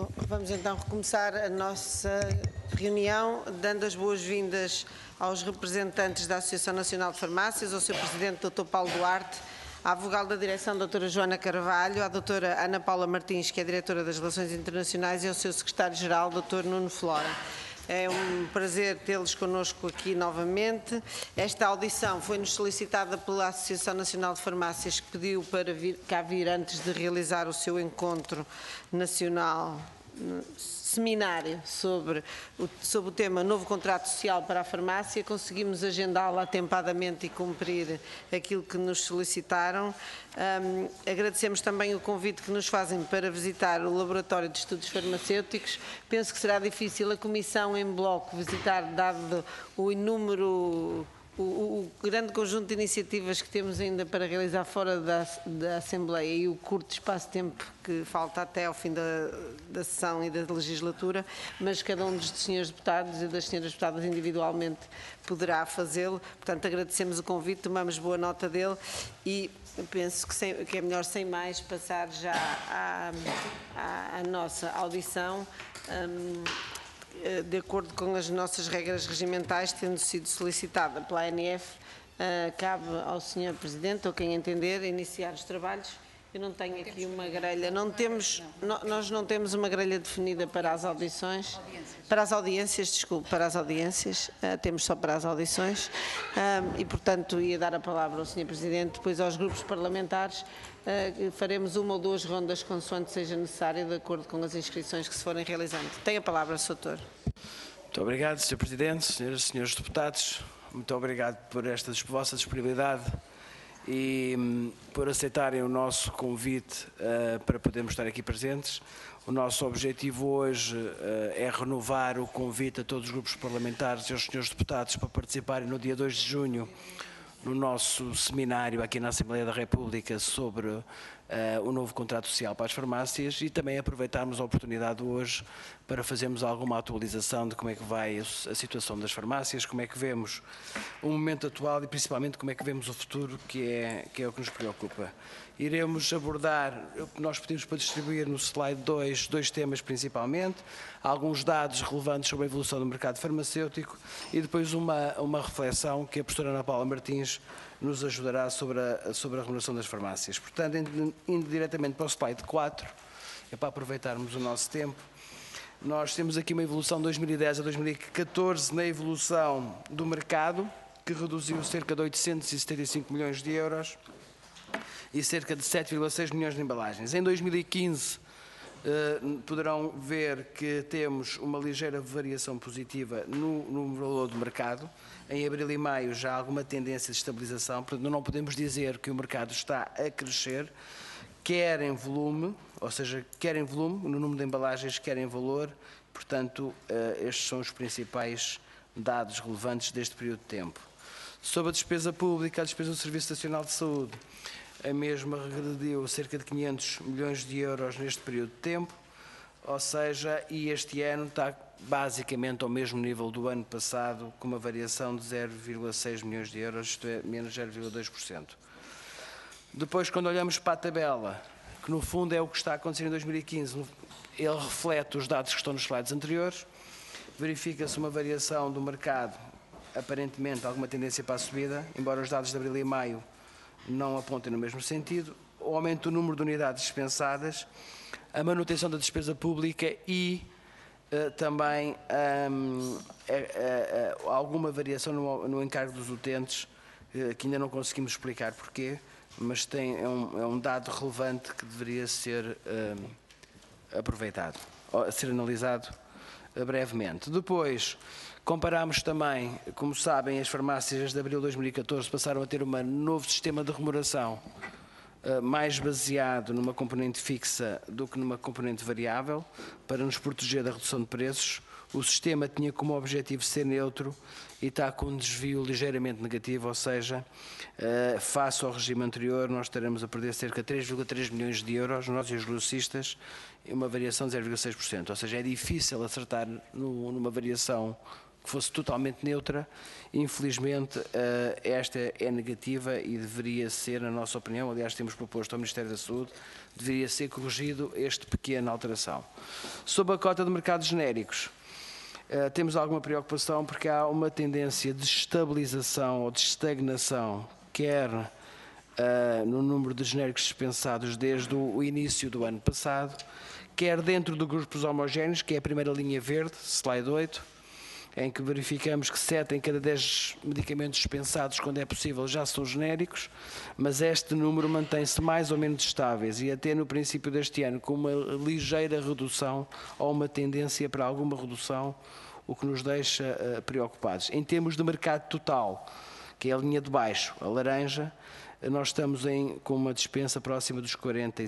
Bom, vamos então recomeçar a nossa reunião, dando as boas-vindas aos representantes da Associação Nacional de Farmácias, ao seu Presidente, Dr. Paulo Duarte, à vogal da direção, Dra. Joana Carvalho, à Dra. Ana Paula Martins, que é Diretora das Relações Internacionais, e ao seu Secretário-Geral, Dr. Nuno Flora. É um prazer tê-los connosco aqui novamente. Esta audição foi-nos solicitada pela Associação Nacional de Farmácias, que pediu para cá vir antes de realizar o seu encontro nacional, seminário sobre o tema Novo Contrato Social para a Farmácia. Conseguimos agendá-la atempadamente e cumprir aquilo que nos solicitaram. Agradecemos também o convite que nos fazem para visitar o Laboratório de Estudos Farmacêuticos. Penso que será difícil a Comissão em bloco visitar, dado o inúmero, o grande conjunto de iniciativas que temos ainda para realizar fora da Assembleia e o curto espaço de tempo que falta até ao fim da sessão e da legislatura, mas cada um dos senhores deputados e das senhoras deputadas individualmente poderá fazê-lo. Portanto, agradecemos o convite, tomamos boa nota dele e penso que é melhor, sem mais, passar já à nossa audição. De acordo com as nossas regras regimentais, tendo sido solicitada pela ANF, cabe ao Sr. Presidente, ou quem entender, iniciar os trabalhos. Eu não tenho aqui uma grelha, nós não temos uma grelha definida para as audições, para as audiências, temos só para as audições, e portanto ia dar a palavra ao Sr. Presidente, depois aos grupos parlamentares. Faremos uma ou duas rondas consoante seja necessário, de acordo com as inscrições que se forem realizando. Tem a palavra, Sr. Doutor. Muito obrigado, Sr. Presidente, senhoras e senhores deputados. Muito obrigado por esta vossa disponibilidade e por aceitarem o nosso convite para podermos estar aqui presentes. O nosso objetivo hoje é renovar o convite a todos os grupos parlamentares e aos senhores deputados para participarem no dia 2 de junho no nosso seminário aqui na Assembleia da República sobre o novo contrato social para as farmácias e também aproveitarmos a oportunidade hoje para fazermos alguma atualização de como é que vai a situação das farmácias, como é que vemos o momento atual e principalmente como é que vemos o futuro, que é o que nos preocupa. Iremos abordar, nós pedimos para distribuir no slide 2, dois temas principalmente, alguns dados relevantes sobre a evolução do mercado farmacêutico e depois uma reflexão que a professora Ana Paula Martins nos ajudará sobre a remuneração das farmácias. Portanto, indo diretamente para o slide 4, é para aproveitarmos o nosso tempo. Nós temos aqui uma evolução de 2010 a 2014 na evolução do mercado, que reduziu cerca de 875 milhões de euros e cerca de 7,6 milhões de embalagens. Em 2015, poderão ver que temos uma ligeira variação positiva no valor do mercado. Em abril e maio já há alguma tendência de estabilização, portanto não podemos dizer que o mercado está a crescer, quer em volume, ou seja, quer em volume, no número de embalagens, quer em valor. Portanto, estes são os principais dados relevantes deste período de tempo. Sobre a despesa pública, a despesa do Serviço Nacional de Saúde, a mesma regrediu cerca de 500 milhões de euros neste período de tempo, ou seja, e este ano está basicamente ao mesmo nível do ano passado, com uma variação de 0,6 milhões de euros, isto é, menos 0,2%. Depois, quando olhamos para a tabela, que no fundo é o que está a acontecer em 2015, ele reflete os dados que estão nos slides anteriores, verifica-se uma variação do mercado, aparentemente alguma tendência para a subida, embora os dados de abril e maio não apontem no mesmo sentido, o aumento do número de unidades dispensadas, a manutenção da despesa pública e também alguma variação no encargo dos utentes, que ainda não conseguimos explicar porquê, mas é um dado relevante que deveria ser aproveitado, ser analisado brevemente. Depois, comparamos também, como sabem, as farmácias de abril de 2014 passaram a ter um novo sistema de remuneração mais baseado numa componente fixa do que numa componente variável, para nos proteger da redução de preços. O sistema tinha como objetivo ser neutro e está com um desvio ligeiramente negativo, ou seja, face ao regime anterior, nós estaremos a perder cerca de 3,3 milhões de euros, nós e os grossistas, e uma variação de 0,6%. Ou seja, é difícil acertar numa variação que fosse totalmente neutra. Infelizmente, esta é negativa e deveria ser, na nossa opinião, aliás, temos proposto ao Ministério da Saúde, deveria ser corrigido esta pequena alteração. Sobre a cota de mercados genéricos, temos alguma preocupação porque há uma tendência de estabilização ou de estagnação, quer no número de genéricos dispensados desde o início do ano passado, quer dentro de grupos homogéneos, que é a primeira linha verde, slide 8, em que verificamos que 7 em cada 10 medicamentos dispensados, quando é possível, já são genéricos, mas este número mantém-se mais ou menos estáveis e até no princípio deste ano com uma ligeira redução ou uma tendência para alguma redução, o que nos deixa preocupados. Em termos de mercado total, que é a linha de baixo, a laranja, nós estamos com uma dispensa próxima dos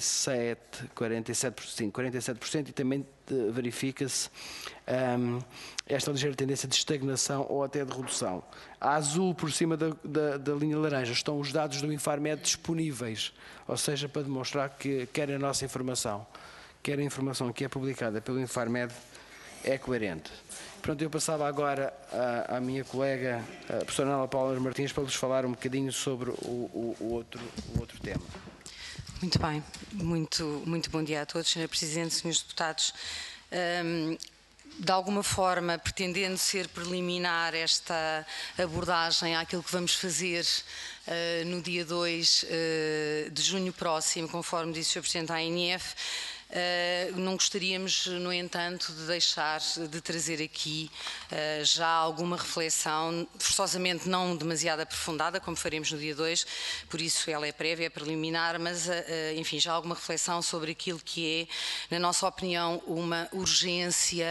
47% e também verifica-se esta ligeira tendência de estagnação ou até de redução. A azul, por cima da linha laranja, estão os dados do Infarmed disponíveis, ou seja, para demonstrar que quer a nossa informação, quer a informação que é publicada pelo Infarmed é coerente. Pronto, eu passava agora à minha colega, a professora Ana Paula Martins, para vos falar um bocadinho sobre o outro tema. Muito bem, muito bom dia a todos, Sr. Presidente, Srs. Deputados. De alguma forma, pretendendo ser preliminar esta abordagem àquilo que vamos fazer no dia 2 de junho próximo, conforme disse o Sr. Presidente da ANF, não gostaríamos, no entanto, de deixar de trazer aqui já alguma reflexão, forçosamente não demasiado aprofundada, como faremos no dia 2, por isso ela é prévia, é preliminar, mas, enfim, já alguma reflexão sobre aquilo que é, na nossa opinião, uma urgência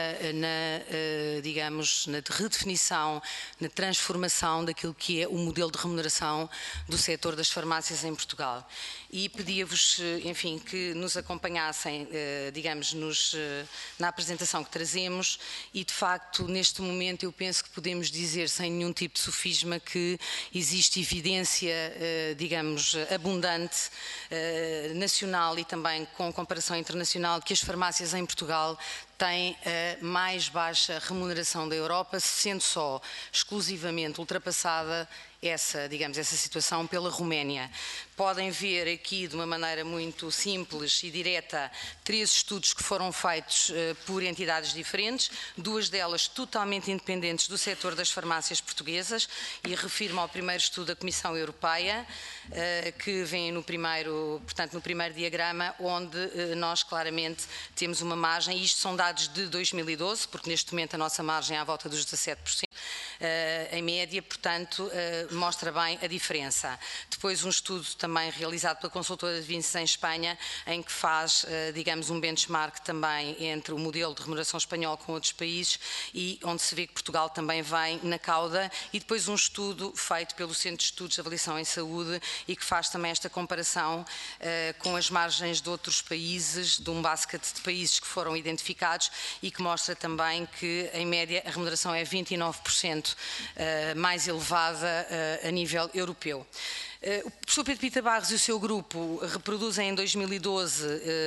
digamos, na redefinição, na transformação daquilo que é o modelo de remuneração do setor das farmácias em Portugal. E pedia-vos, enfim, que nos acompanhassem, digamos, na apresentação que trazemos e, de facto, neste momento eu penso que podemos dizer, sem nenhum tipo de sofisma, que existe evidência, digamos, abundante, nacional e também com comparação internacional, que as farmácias em Portugal têm a mais baixa remuneração da Europa, sendo só exclusivamente ultrapassada essa situação pela Roménia. Podem ver aqui de uma maneira muito simples e direta 3 estudos que foram feitos por entidades diferentes, 2 delas totalmente independentes do setor das farmácias portuguesas, e refiro-me ao primeiro estudo da Comissão Europeia, que vem no primeiro diagrama, onde nós claramente temos uma margem, e isto são dados de 2012, porque neste momento a nossa margem é à volta dos 17%, em média, portanto, mostra bem a diferença. Depois um estudo também realizado pela consultora de Vinci em Espanha, em que faz, digamos, um benchmark também entre o modelo de remuneração espanhol com outros países e onde se vê que Portugal também vem na cauda, e depois um estudo feito pelo Centro de Estudos de Avaliação em Saúde e que faz também esta comparação com as margens de outros países, de um basket de países que foram identificados e que mostra também que, em média, a remuneração é 29% mais elevada a nível europeu. O professor Pedro Pita Barros e o seu grupo reproduzem em 2012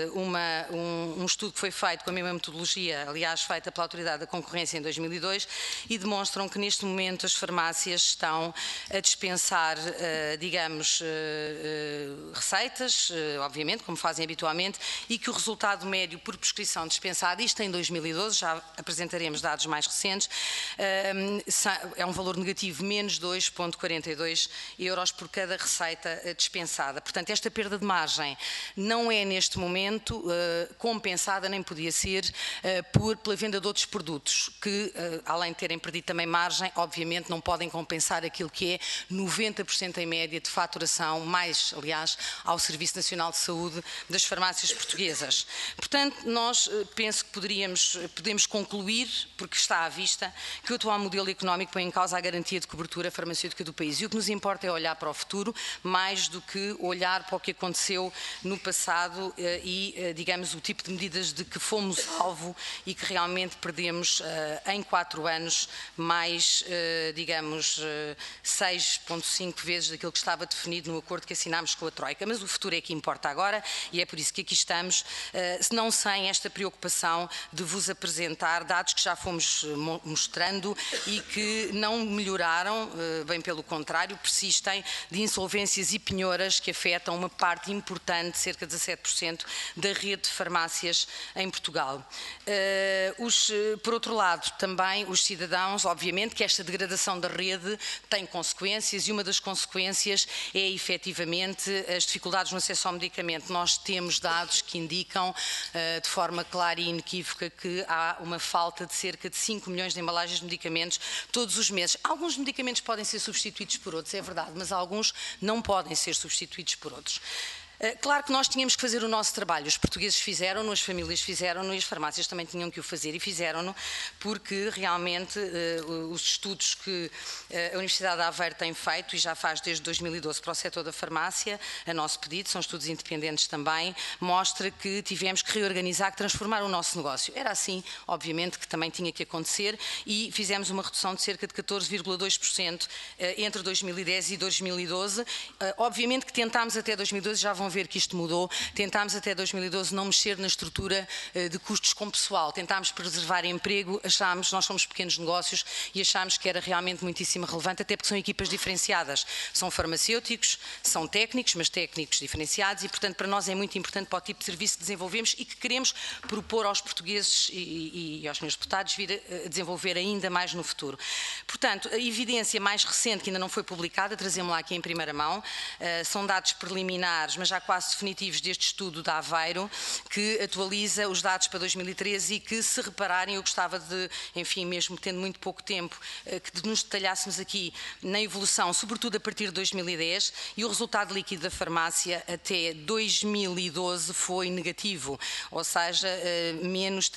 um estudo que foi feito com a mesma metodologia, aliás, feita pela Autoridade da Concorrência em 2002, e demonstram que neste momento as farmácias estão a dispensar, digamos, receitas, obviamente, como fazem habitualmente, e que o resultado médio por prescrição dispensada, isto em 2012, já apresentaremos dados mais recentes, é um valor negativo, menos 2,42 euros por cada receita dispensada. Portanto, esta perda de margem não é neste momento compensada, nem podia ser, pela venda de outros produtos, que além de terem perdido também margem, obviamente não podem compensar aquilo que é 90% em média de faturação, mais, aliás, ao Serviço Nacional de Saúde das farmácias portuguesas. Portanto, nós penso que podemos concluir, porque está à vista, que o atual modelo económico põe em causa a garantia de cobertura farmacêutica do país. E o que nos importa é olhar para o futuro, mais do que olhar para o que aconteceu no passado e, digamos, o tipo de medidas de que fomos alvo e que realmente perdemos em 4 anos mais, digamos, 6,5 vezes daquilo que estava definido no acordo que assinámos com a Troika. Mas o futuro é que importa agora e é por isso que aqui estamos, não sem esta preocupação de vos apresentar dados que já fomos mostrando e que não melhoraram, bem pelo contrário, persistem, de insolvências e penhoras que afetam uma parte importante, cerca de 17%, da rede de farmácias em Portugal. Por outro lado, também os cidadãos, obviamente que esta degradação da rede tem consequências e uma das consequências é efetivamente as dificuldades no acesso ao medicamento. Nós temos dados que indicam de forma clara e inequívoca que há uma falta de cerca de 5 milhões de embalagens de medicamentos todos os meses. Alguns medicamentos podem ser substituídos por outros, é verdade, mas alguns não podem ser substituídos por outros. Claro que nós tínhamos que fazer o nosso trabalho, os portugueses fizeram-no, as famílias fizeram-no e as farmácias também tinham que o fazer e fizeram-no porque realmente os estudos que a Universidade de Aveiro tem feito e já faz desde 2012 para o setor da farmácia, a nosso pedido, são estudos independentes também, mostra que tivemos que reorganizar, que transformar o nosso negócio. Era assim, obviamente, que também tinha que acontecer e fizemos uma redução de cerca de 14,2% entre 2010 e 2012. Obviamente que tentámos até 2012, já vão ver que isto mudou, tentámos até 2012 não mexer na estrutura de custos com pessoal, tentámos preservar emprego, achámos, nós somos pequenos negócios e achámos que era realmente muitíssimo relevante, até porque são equipas diferenciadas, são farmacêuticos, são técnicos, mas técnicos diferenciados e portanto para nós é muito importante para o tipo de serviço que desenvolvemos e que queremos propor aos portugueses e aos meus deputados vir a desenvolver ainda mais no futuro. Portanto, a evidência mais recente que ainda não foi publicada, trazemos-la aqui em primeira mão, são dados preliminares, mas já quase definitivos deste estudo da Aveiro, que atualiza os dados para 2013 e que, se repararem, eu gostava de, enfim, mesmo tendo muito pouco tempo, que nos detalhássemos aqui na evolução, sobretudo a partir de 2010, e o resultado líquido da farmácia até 2012 foi negativo, ou seja, menos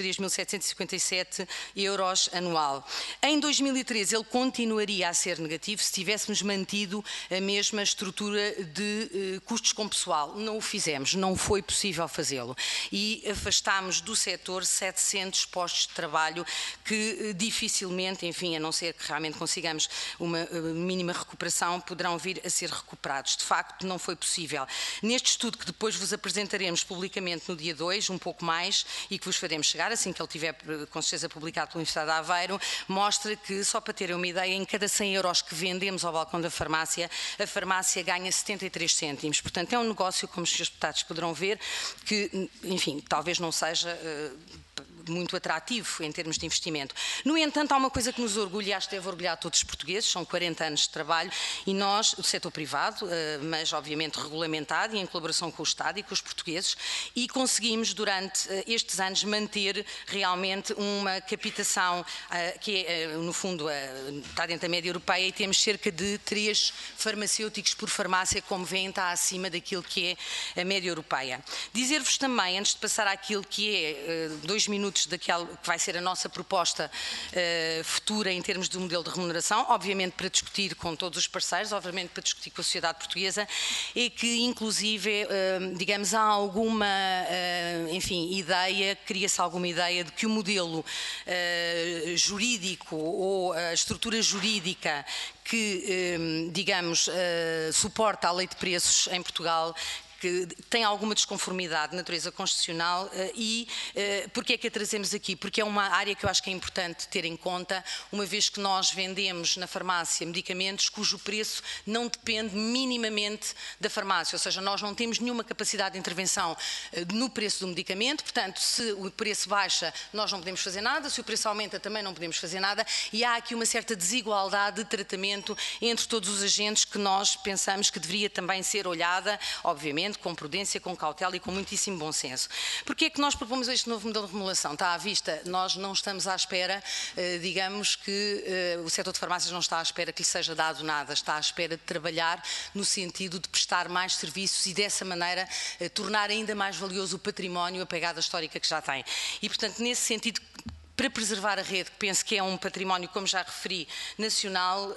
3.757 euros anual. Em 2013 ele continuaria a ser negativo se tivéssemos mantido a mesma estrutura de custos com pessoal. Não o fizemos, não foi possível fazê-lo e afastámos do setor 700 postos de trabalho que dificilmente, enfim, a não ser que realmente consigamos uma mínima recuperação, poderão vir a ser recuperados. De facto, não foi possível. Neste estudo que depois vos apresentaremos publicamente no dia 2, um pouco mais, e que vos faremos chegar, assim que ele tiver com certeza publicado pela Universidade de Aveiro, mostra que, só para terem uma ideia, em cada 100 euros que vendemos ao balcão da farmácia, a farmácia ganha 73 cêntimos. Portanto, é um negócio, como os senhores deputados poderão ver, que, enfim, talvez não seja muito atrativo em termos de investimento. No entanto, há uma coisa que nos orgulha, acho que deve orgulhar todos os portugueses, são 40 anos de trabalho e nós, do setor privado, mas obviamente regulamentado e em colaboração com o Estado e com os portugueses, e conseguimos durante estes anos manter realmente uma captação que é, no fundo, está dentro da média europeia e temos cerca de 3 farmacêuticos por farmácia, como veem, está acima daquilo que é a média europeia. Dizer-vos também, antes de passar àquilo que é 2 minutos daquela que vai ser a nossa proposta futura em termos de modelo de remuneração, obviamente para discutir com todos os parceiros, obviamente para discutir com a sociedade portuguesa, e que inclusive, digamos, há alguma, enfim, ideia, cria-se alguma ideia de que o modelo jurídico ou a estrutura jurídica que, digamos, suporta a lei de preços em Portugal, que tem alguma desconformidade de natureza constitucional e porque é que a trazemos aqui? Porque é uma área que eu acho que é importante ter em conta, uma vez que nós vendemos na farmácia medicamentos cujo preço não depende minimamente da farmácia, ou seja, nós não temos nenhuma capacidade de intervenção no preço do medicamento, portanto, se o preço baixa, nós não podemos fazer nada, se o preço aumenta, também não podemos fazer nada, e há aqui uma certa desigualdade de tratamento entre todos os agentes que nós pensamos que deveria também ser olhada, obviamente, com prudência, com cautela e com muitíssimo bom senso. Porquê é que nós propomos este novo modelo de remuneração? Está à vista, nós não estamos à espera, digamos que o setor de farmácias não está à espera que lhe seja dado nada, está à espera de trabalhar no sentido de prestar mais serviços e dessa maneira tornar ainda mais valioso o património, a pegada histórica que já tem. E, portanto, nesse sentido, para preservar a rede, que penso que é um património, como já referi, nacional,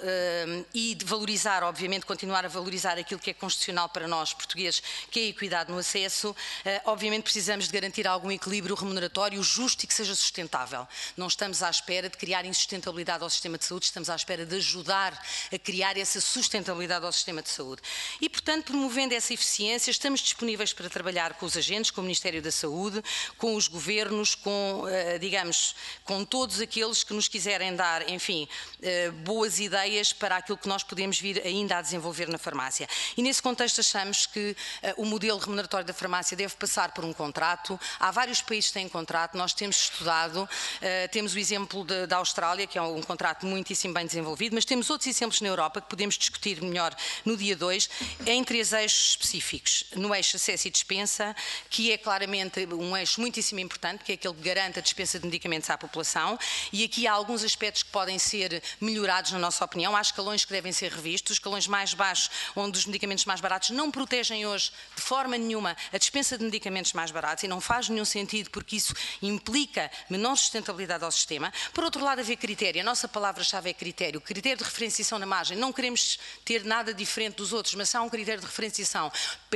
e de valorizar, obviamente, continuar a valorizar aquilo que é constitucional para nós, portugueses, que é a equidade no acesso. Obviamente precisamos de garantir algum equilíbrio remuneratório justo e que seja sustentável. Não estamos à espera de criar insustentabilidade ao sistema de saúde, estamos à espera de ajudar a criar essa sustentabilidade ao sistema de saúde. E, portanto, promovendo essa eficiência, estamos disponíveis para trabalhar com os agentes, com o Ministério da Saúde, com os governos, com, digamos, com todos aqueles que nos quiserem dar, enfim, boas ideias para aquilo que nós podemos vir ainda a desenvolver na farmácia. E nesse contexto achamos que o modelo remuneratório da farmácia deve passar por um contrato. Há vários países que têm contrato, nós temos estudado, temos o exemplo da Austrália, que é um contrato muitíssimo bem desenvolvido, mas temos outros exemplos na Europa que podemos discutir melhor no dia 2, em 3 eixos específicos. No eixo acesso e dispensa, que é claramente um eixo muitíssimo importante, que é aquele que garante a dispensa de medicamentos à população, e aqui há alguns aspectos que podem ser melhorados, na nossa opinião. Há escalões que devem ser revistos, os escalões mais baixos, onde os medicamentos mais baratos não protegem hoje, de forma nenhuma, a dispensa de medicamentos mais baratos, e não faz nenhum sentido, porque isso implica menor sustentabilidade ao sistema. Por outro lado, haver critério. A nossa palavra-chave é critério. O critério de referenciação na margem. Não queremos ter nada diferente dos outros, mas há um critério de referenciação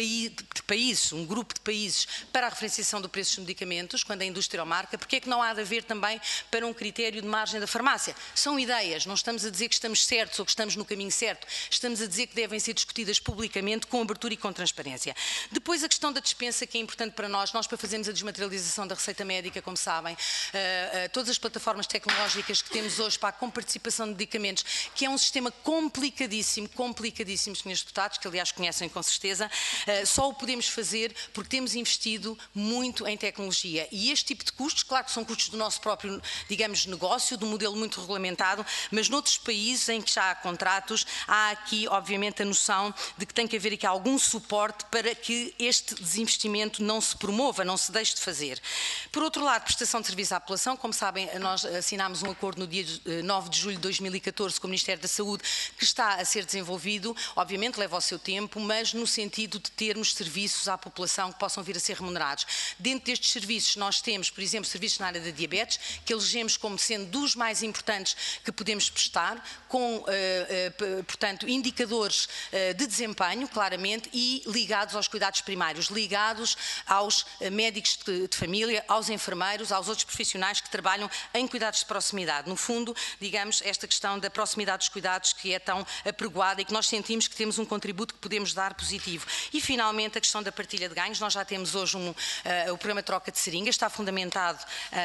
de países, um grupo de países, para a referenciação do preço dos medicamentos, quando a indústria o marca. Porque é que não há de haver também para um critério de margem da farmácia? São ideias. Não estamos a dizer que estamos certos ou que estamos no caminho certo. Estamos a dizer que devem ser discutidas publicamente, com abertura e com transparência. Depois, a questão da dispensa, que é importante para nós para fazermos a desmaterialização da receita médica, como sabem, todas as plataformas tecnológicas que temos hoje para a comparticipação de medicamentos, que é um sistema complicadíssimo, senhores deputados, que aliás conhecem com certeza, só o podemos fazer porque temos investido muito em tecnologia. E este tipo de custos, claro que são custos do nosso próprio, digamos, negócio, do modelo muito regulamentado, mas noutros países em que já há contratos, há aqui, obviamente, a noção de que tem que haver aqui algum suporte para que este desinvestimento não se promova, não se deixe de fazer. Por outro lado, prestação de serviço à população, como sabem, nós assinámos um acordo no dia 9 de julho de 2014 com o Ministério da Saúde, que está a ser desenvolvido, obviamente leva o seu tempo, mas no sentido de termos serviços à população que possam vir a ser remunerados. Dentro destes serviços nós temos, por exemplo, serviços na área da diabetes, que elegemos como sendo dos mais importantes que podemos prestar, com, portanto, indicadores de desempenho, claramente, e ligados aos cuidados primários, ligados aos médicos de família, aos enfermeiros, aos outros profissionais que trabalham em cuidados de proximidade. No fundo, digamos, esta questão da proximidade dos cuidados que é tão apregoada e que nós sentimos que temos um contributo que podemos dar positivo. E, finalmente, a questão da partilha de ganhos. Nós já temos hoje o programa Troca de Seringas, está fundamentado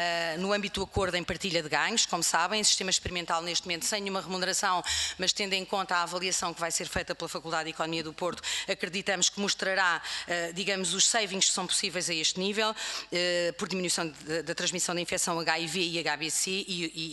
no âmbito do acordo em partilha de ganhos, como sabem, sistema experimental neste momento sem nenhuma remuneração, mas tendo em conta a avaliação que vai ser feita pela Faculdade de Economia do Porto, acreditamos que mostrará, digamos, os savings que são possíveis a este nível, por diminuição da transmissão da infecção HIV e HBC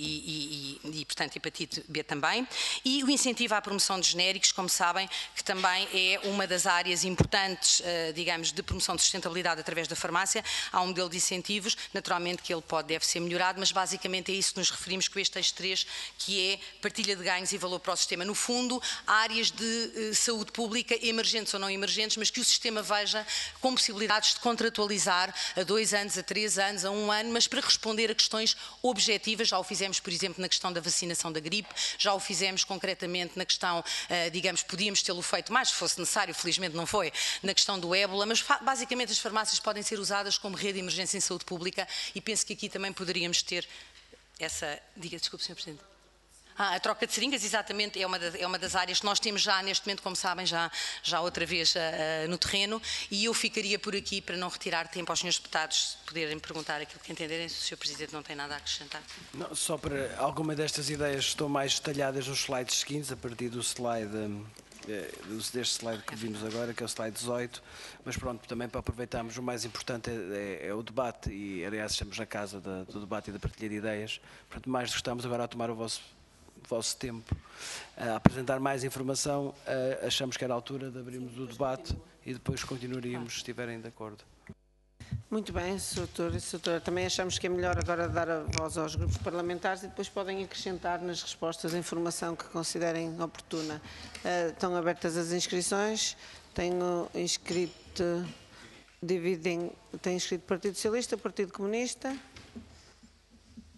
e, portanto, hepatite B também. E o incentivo à promoção de genéricos, como sabem, que também é uma das áreas importantes, digamos, de promoção de sustentabilidade através da farmácia. Há um modelo de incentivos, naturalmente que ele deve ser melhorado, mas basicamente é isso que nos referimos com este eixo 3, que é partilha de ganhos e valor para o sistema. No fundo, áreas de saúde pública, emergentes ou não emergentes, mas que o sistema veja com possibilidades de contratualizar a 2 anos, a 3 anos, a 1 ano, mas para responder a questões objetivas. Já o fizemos, por exemplo, na questão da vacinação da gripe, já o fizemos concretamente na questão, digamos, podíamos tê-lo feito mais, se fosse necessário, felizmente não foi, na questão do ébola, mas basicamente as farmácias podem ser usadas como rede de emergência em saúde pública e penso que aqui também poderíamos ter essa... Diga, desculpe, Sr. Presidente. A troca de seringas, exatamente, é uma das áreas que nós temos já neste momento, como sabem, já outra vez no terreno, e eu ficaria por aqui para não retirar tempo aos senhores deputados poderem perguntar aquilo que entenderem, se o Sr. Presidente não tem nada a acrescentar. Não, só para alguma destas ideias estão mais detalhadas nos slides seguintes, a partir do slide... deste slide que vimos agora, que é o slide 18, mas pronto, também para aproveitarmos, o mais importante é o debate, e aliás estamos na casa do debate e da partilha de ideias, portanto mais estamos agora a tomar o vosso tempo, a apresentar mais informação, achamos que era a altura de abrirmos o debate e depois continuaríamos, se estiverem de acordo. Muito bem, Sr. Doutor e Sra. Doutora. Também achamos que é melhor agora dar a voz aos grupos parlamentares e depois podem acrescentar nas respostas a informação que considerem oportuna. Estão abertas as inscrições. Tenho inscrito, tem inscrito Partido Socialista, Partido Comunista.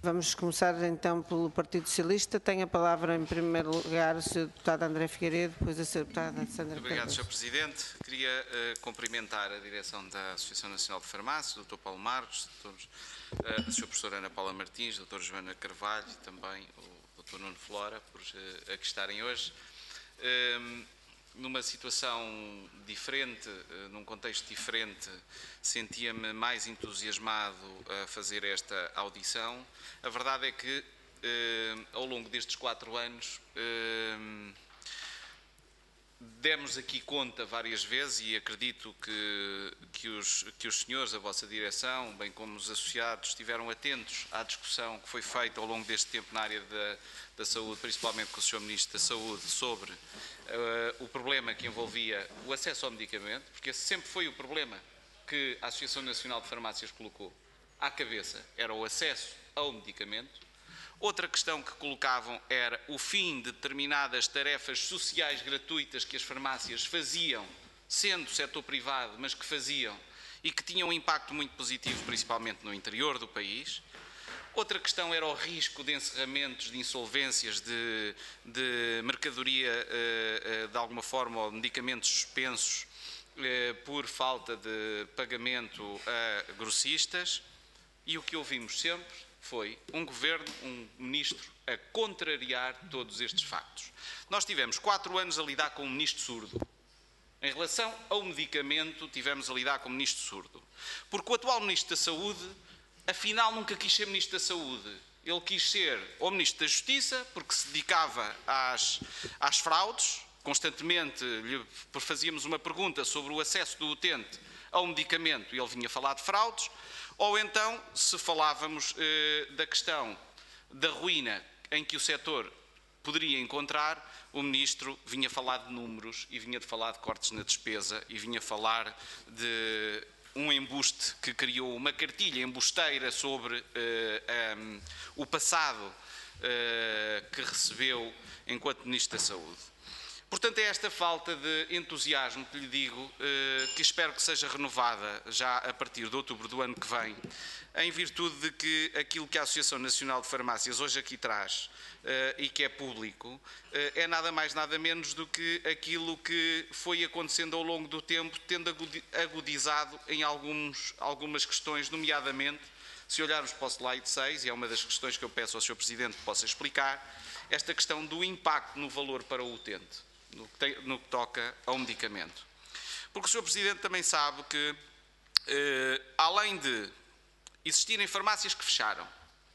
Vamos começar então pelo Partido Socialista. Tem a palavra em primeiro lugar o Sr. Deputado André Figueiredo, depois a Sra. Deputada Sandra Obrigado, Cardoso. Sr. Presidente. Queria cumprimentar a direção da Associação Nacional de Farmácia, o Dr. Paulo Marcos, a Sra. Professora Ana Paula Martins, a Dra. Joana Carvalho e também o Dr. Nuno Flora por aqui estarem hoje. Numa situação diferente, num contexto diferente, sentia-me mais entusiasmado a fazer esta audição. A verdade é que, ao longo destes 4 anos, demos aqui conta várias vezes e acredito que os senhores, a vossa direção, bem como os associados, estiveram atentos à discussão que foi feita ao longo deste tempo na área da saúde, principalmente com o Sr. Ministro da Saúde, sobre o problema que envolvia o acesso ao medicamento, porque esse sempre foi o problema que a Associação Nacional de Farmácias colocou à cabeça, era o acesso ao medicamento. Outra questão que colocavam era o fim de determinadas tarefas sociais gratuitas que as farmácias faziam, sendo setor privado, mas que faziam e que tinham um impacto muito positivo, principalmente no interior do país. Outra questão era o risco de encerramentos, de insolvências, de mercadoria, de alguma forma, ou medicamentos suspensos por falta de pagamento a grossistas. E o que ouvimos sempre foi um governo, um ministro, a contrariar todos estes factos. Nós tivemos 4 anos a lidar com um ministro surdo. Em relação ao medicamento, tivemos a lidar com um ministro surdo. Porque o atual ministro da Saúde, afinal, nunca quis ser ministro da Saúde. Ele quis ser o ministro da Justiça, porque se dedicava às fraudes. Constantemente lhe fazíamos uma pergunta sobre o acesso do utente ao medicamento e ele vinha falar de fraudes. Ou então, se falávamos da questão da ruína em que o setor poderia encontrar, o Ministro vinha falar de números e vinha de falar de cortes na despesa e vinha falar de um embuste que criou uma cartilha embusteira sobre o passado que recebeu enquanto Ministro da Saúde. Portanto, é esta falta de entusiasmo que lhe digo, que espero que seja renovada já a partir de outubro do ano que vem, em virtude de que aquilo que a Associação Nacional de Farmácias hoje aqui traz e que é público, é nada mais nada menos do que aquilo que foi acontecendo ao longo do tempo, tendo agudizado em algumas questões, nomeadamente, se olharmos para o slide 6, e é uma das questões que eu peço ao Sr. Presidente que possa explicar, esta questão do impacto no valor para o utente, no que toca ao medicamento. Porque o Sr. Presidente também sabe que, além de existirem farmácias que fecharam,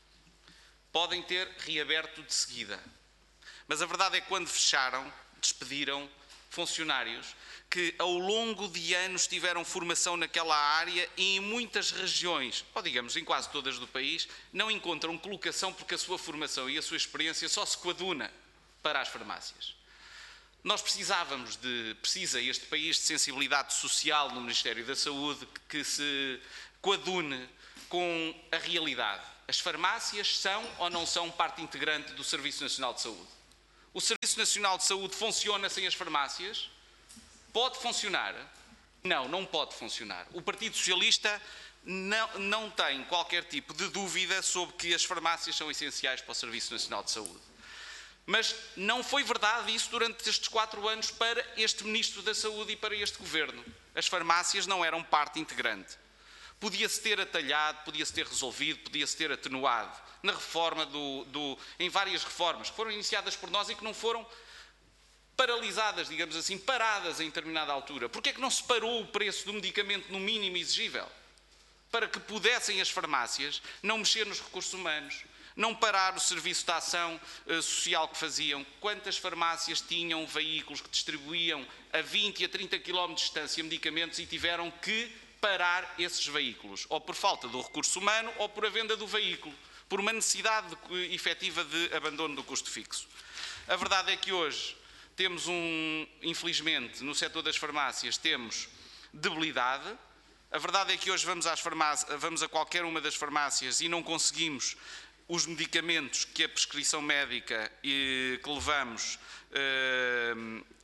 podem ter reaberto de seguida. Mas a verdade é que quando fecharam, despediram funcionários que ao longo de anos tiveram formação naquela área e em muitas regiões, ou digamos em quase todas do país, não encontram colocação porque a sua formação e a sua experiência só se coaduna para as farmácias. Nós precisa este país de sensibilidade social no Ministério da Saúde que se coadune com a realidade. As farmácias são ou não são parte integrante do Serviço Nacional de Saúde? O Serviço Nacional de Saúde funciona sem as farmácias? Pode funcionar? Não, não pode funcionar. O Partido Socialista não tem qualquer tipo de dúvida sobre que as farmácias são essenciais para o Serviço Nacional de Saúde. Mas não foi verdade isso durante estes 4 anos para este Ministro da Saúde e para este Governo. As farmácias não eram parte integrante. Podia-se ter atalhado, podia-se ter resolvido, podia-se ter atenuado na reforma em várias reformas que foram iniciadas por nós e que não foram paralisadas, digamos assim, paradas em determinada altura. Porquê é que não se parou o preço do medicamento no mínimo exigível? Para que pudessem as farmácias não mexer nos recursos humanos, não parar o serviço de ação social que faziam. Quantas farmácias tinham veículos que distribuíam a 20 e a 30 km de distância medicamentos e tiveram que parar esses veículos, ou por falta do recurso humano ou por a venda do veículo, por uma necessidade efetiva de abandono do custo fixo. A verdade é que hoje temos infelizmente, no setor das farmácias, temos debilidade. A verdade é que hoje vamos a qualquer uma das farmácias e não conseguimos os medicamentos que a prescrição médica que levamos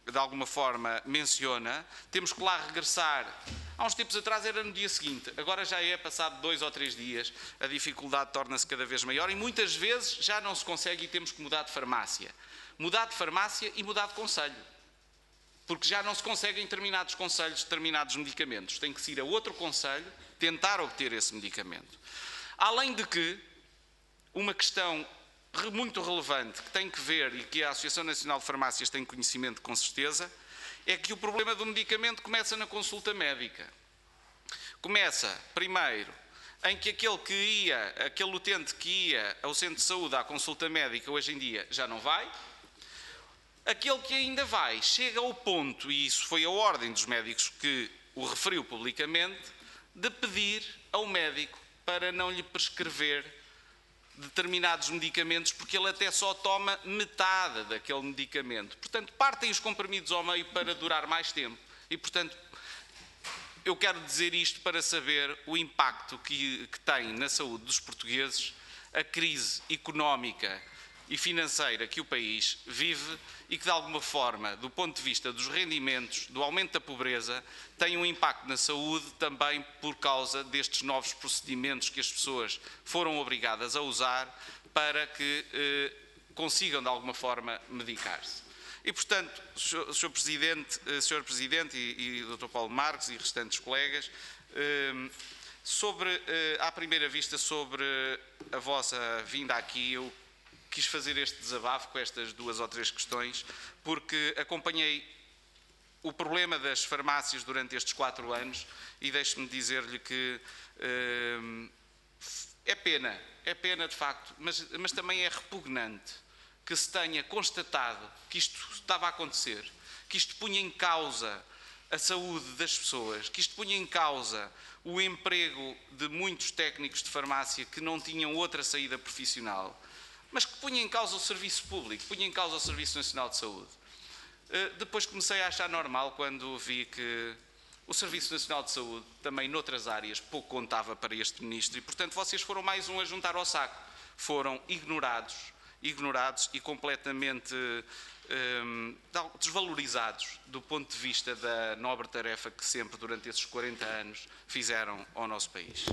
de alguma forma menciona, temos que lá regressar. Há uns tempos atrás era no dia seguinte, agora já é passado 2 ou 3 dias, a dificuldade torna-se cada vez maior e muitas vezes já não se consegue e temos que mudar de farmácia. Mudar de farmácia e mudar de conselho. Porque já não se consegue em determinados conselhos determinados medicamentos. Tem que se ir a outro conselho tentar obter esse medicamento. Além de que, uma questão muito relevante que tem que ver e que a Associação Nacional de Farmácias tem conhecimento com certeza, é que o problema do medicamento começa na consulta médica. Começa, primeiro, em que aquele utente que ia ao centro de saúde à consulta médica hoje em dia já não vai. Aquele que ainda vai chega ao ponto, e isso foi a ordem dos médicos que o referiu publicamente, de pedir ao médico para não lhe prescrever determinados medicamentos, porque ele até só toma metade daquele medicamento. Portanto, partem os comprimidos ao meio para durar mais tempo. E, portanto, eu quero dizer isto para saber o impacto que tem na saúde dos portugueses a crise económica e financeira que o país vive e que, de alguma forma, do ponto de vista dos rendimentos, do aumento da pobreza, tem um impacto na saúde também por causa destes novos procedimentos que as pessoas foram obrigadas a usar para que consigam, de alguma forma, medicar-se. E, portanto, Sr. Presidente e Dr. Paulo Marques e restantes colegas, à primeira vista, sobre a vossa vinda aqui, eu quis fazer este desabafo com estas 2 ou 3 questões, porque acompanhei o problema das farmácias durante estes 4 anos e deixe-me dizer-lhe que é pena de facto, mas também é repugnante que se tenha constatado que isto estava a acontecer, que isto punha em causa a saúde das pessoas, que isto punha em causa o emprego de muitos técnicos de farmácia que não tinham outra saída profissional, mas que punha em causa o serviço público, punha em causa o Serviço Nacional de Saúde. Depois comecei a achar normal quando vi que o Serviço Nacional de Saúde, também noutras áreas, pouco contava para este Ministro e, portanto, vocês foram mais um a juntar ao saco. Foram ignorados e completamente desvalorizados do ponto de vista da nobre tarefa que sempre, durante esses 40 anos, fizeram ao nosso país.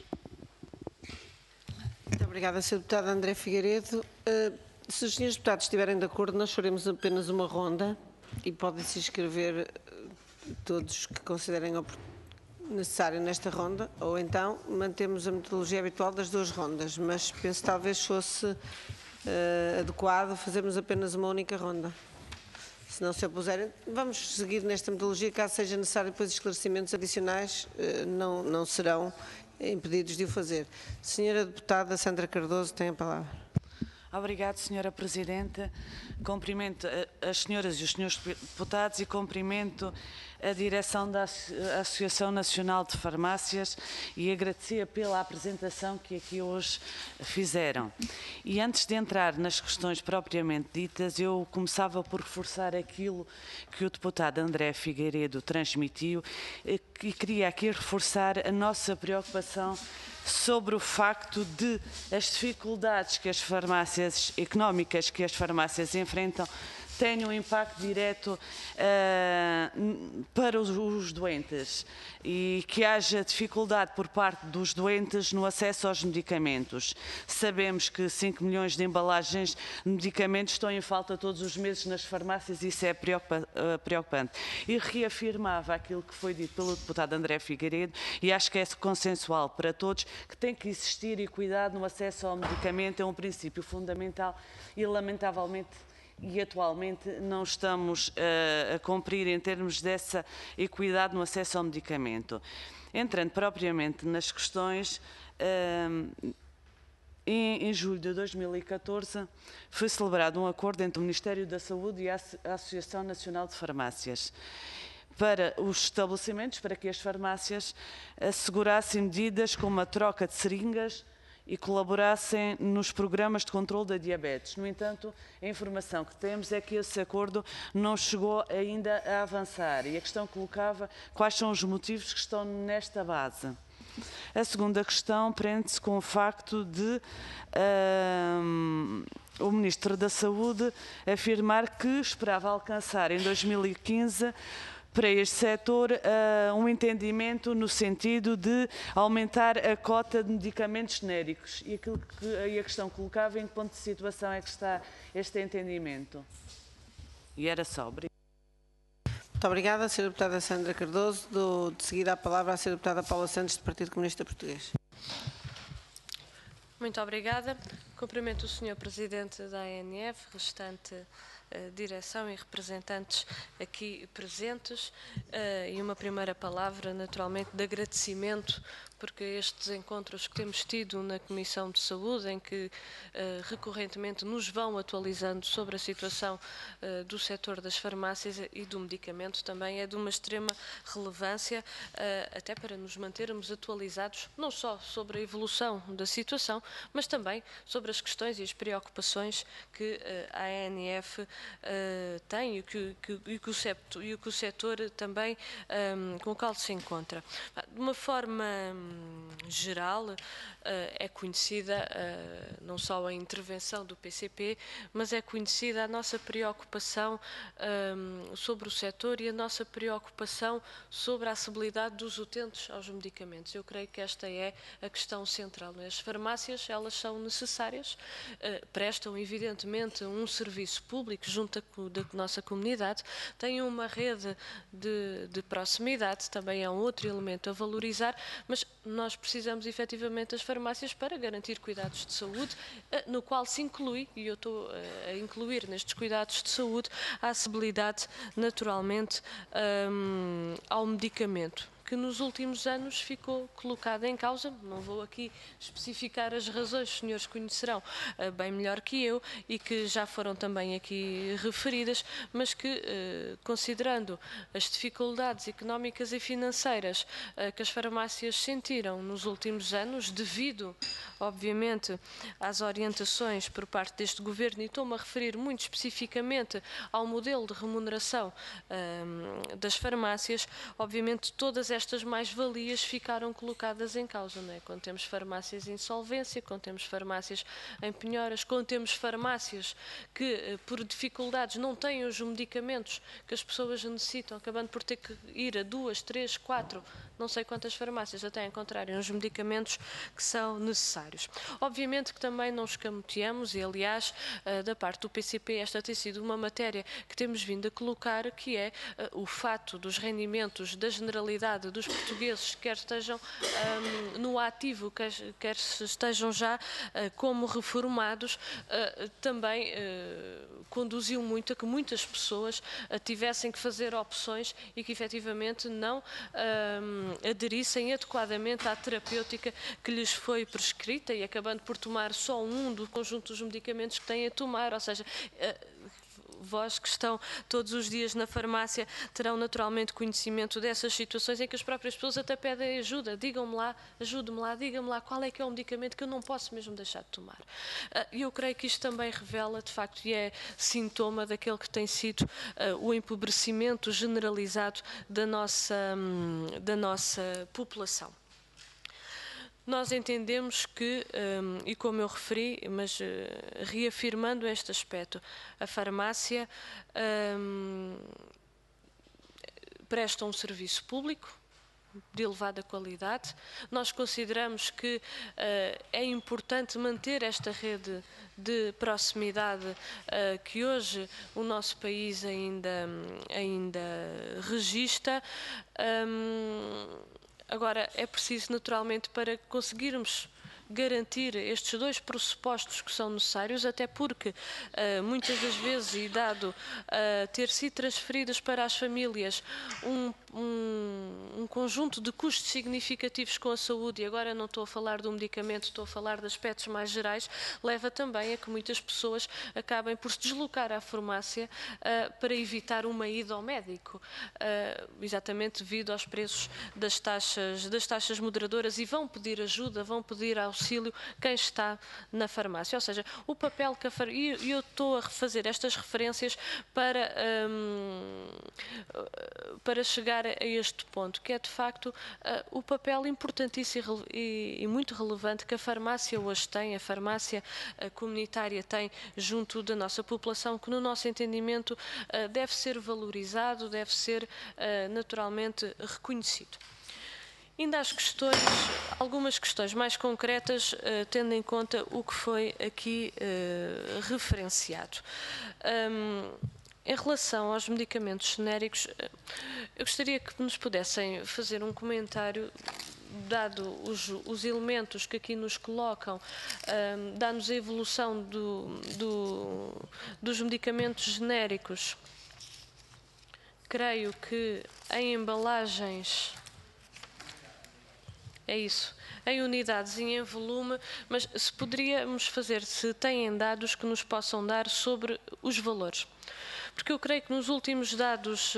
Muito obrigada, Sr. Deputado André Figueiredo. Se os senhores deputados estiverem de acordo, nós faremos apenas uma ronda e podem se inscrever todos que considerem necessário nesta ronda, ou então mantemos a metodologia habitual das 2 rondas, mas penso que talvez fosse adequado fazermos apenas uma única ronda. Se não se opuserem, vamos seguir nesta metodologia, caso seja necessário depois esclarecimentos adicionais, não serão impedidos de o fazer. Senhora Deputada Sandra Cardoso tem a palavra. Obrigada, Senhora Presidente. Cumprimento as senhoras e os senhores deputados e cumprimento a direção da Associação Nacional de Farmácias e agradecer pela apresentação que aqui hoje fizeram. E antes de entrar nas questões propriamente ditas, eu começava por reforçar aquilo que o deputado André Figueiredo transmitiu e queria aqui reforçar a nossa preocupação sobre o facto de as dificuldades que as farmácias económicas que as farmácias enfrentam tenham um impacto direto para os doentes e que haja dificuldade por parte dos doentes no acesso aos medicamentos. Sabemos que 5 milhões de embalagens de medicamentos estão em falta todos os meses nas farmácias e isso é preocupante. E reafirmava aquilo que foi dito pelo deputado André Figueiredo e acho que é consensual para todos que tem que existir equidade no acesso ao medicamento, é um princípio fundamental e lamentavelmente e atualmente não estamos a cumprir em termos dessa equidade no acesso ao medicamento. Entrando propriamente nas questões, em julho de 2014 foi celebrado um acordo entre o Ministério da Saúde e a Associação Nacional de Farmácias para os estabelecimentos, para que as farmácias assegurassem medidas como a troca de seringas e colaborassem nos programas de controle da diabetes. No entanto, a informação que temos é que esse acordo não chegou ainda a avançar e a questão colocava quais são os motivos que estão nesta base. A segunda questão prende-se com o facto de o Ministro da Saúde afirmar que esperava alcançar em 2015 para este setor um entendimento no sentido de aumentar a cota de medicamentos genéricos. E a questão que colocava, em que ponto de situação é que está este entendimento? E era só. Muito obrigada, Sra. Deputada Sandra Cardoso. Dou de seguida a palavra à Sra. Deputada Paula Santos, do Partido Comunista Português. Muito obrigada. Cumprimento o Sr. Presidente da ANF, restante direção e representantes aqui presentes, e uma primeira palavra, naturalmente, de agradecimento, porque estes encontros que temos tido na Comissão de Saúde, em que recorrentemente nos vão atualizando sobre a situação do setor das farmácias e do medicamento, também é de uma extrema relevância, até para nos mantermos atualizados, não só sobre a evolução da situação, mas também sobre as questões e as preocupações que a ANF tem e que o setor também com o qual se encontra. De uma forma geral, é conhecida não só a intervenção do PCP, mas é conhecida a nossa preocupação sobre o setor e a nossa preocupação sobre a acessibilidade dos utentes aos medicamentos. Eu creio que esta é a questão central. As farmácias, elas são necessárias, prestam evidentemente um serviço público junto da nossa comunidade, têm uma rede de proximidade, também é um outro elemento a valorizar, mas nós precisamos efetivamente das farmácias para garantir cuidados de saúde, no qual se inclui, e eu estou a incluir nestes cuidados de saúde, a acessibilidade naturalmente ao medicamento, que nos últimos anos ficou colocada em causa. Não vou aqui especificar as razões, os senhores conhecerão bem melhor que eu e que já foram também aqui referidas, mas que, considerando as dificuldades económicas e financeiras que as farmácias sentiram nos últimos anos, devido, obviamente, às orientações por parte deste Governo, e estou-me a referir muito especificamente ao modelo de remuneração das farmácias, obviamente todas estas mais-valias ficaram colocadas em causa, não é? Quando temos farmácias em insolvência, quando temos farmácias em penhoras, quando temos farmácias que, por dificuldades, não têm os medicamentos que as pessoas necessitam, acabando por ter que ir a 2, 3, 4, não sei quantas farmácias até encontrarem os medicamentos que são necessários. Obviamente que também não escamoteamos, e aliás, da parte do PCP, esta tem sido uma matéria que temos vindo a colocar, que é o fato dos rendimentos da generalidade dos portugueses, quer estejam no ativo, quer estejam já como reformados, também conduziu muito a que muitas pessoas tivessem que fazer opções e que efetivamente não aderissem adequadamente à terapêutica que lhes foi prescrita, e acabando por tomar só um do conjunto dos medicamentos que têm a tomar, ou seja, vós que estão todos os dias na farmácia terão naturalmente conhecimento dessas situações em que as próprias pessoas até pedem ajuda. Digam-me lá, ajude-me lá, diga-me lá qual é que é o medicamento que eu não posso mesmo deixar de tomar. E eu creio que isto também revela, de facto, e é sintoma daquele que tem sido o empobrecimento generalizado da nossa população. Nós entendemos que, e como eu referi, mas reafirmando este aspecto, a farmácia presta um serviço público de elevada qualidade. Nós consideramos que é importante manter esta rede de proximidade que hoje o nosso país ainda registra. Agora, é preciso, naturalmente, para conseguirmos garantir estes dois pressupostos que são necessários, até porque muitas das vezes, e dado ter sido transferidas para as famílias um conjunto de custos significativos com a saúde, e agora não estou a falar do medicamento, estou a falar de aspectos mais gerais, leva também a que muitas pessoas acabem por se deslocar à farmácia para evitar uma ida ao médico, exatamente devido aos preços das taxas moderadoras, e vão pedir ajuda, vão pedir auxílio domicílio quem está na farmácia. Ou seja, o papel que e eu estou a fazer estas referências para chegar a este ponto, que é de facto o papel importantíssimo e muito relevante que a farmácia hoje tem, a farmácia comunitária tem junto da nossa população, que no nosso entendimento deve ser valorizado, deve ser naturalmente reconhecido. Ainda às questões, algumas questões mais concretas, tendo em conta o que foi aqui referenciado. Em relação aos medicamentos genéricos, eu gostaria que nos pudessem fazer um comentário, dado os elementos que aqui nos colocam, dá-nos a evolução dos medicamentos genéricos. Creio que em embalagens, é isso, em unidades e em volume, mas se poderíamos fazer, se têm dados que nos possam dar sobre os valores. Porque eu creio que nos últimos dados,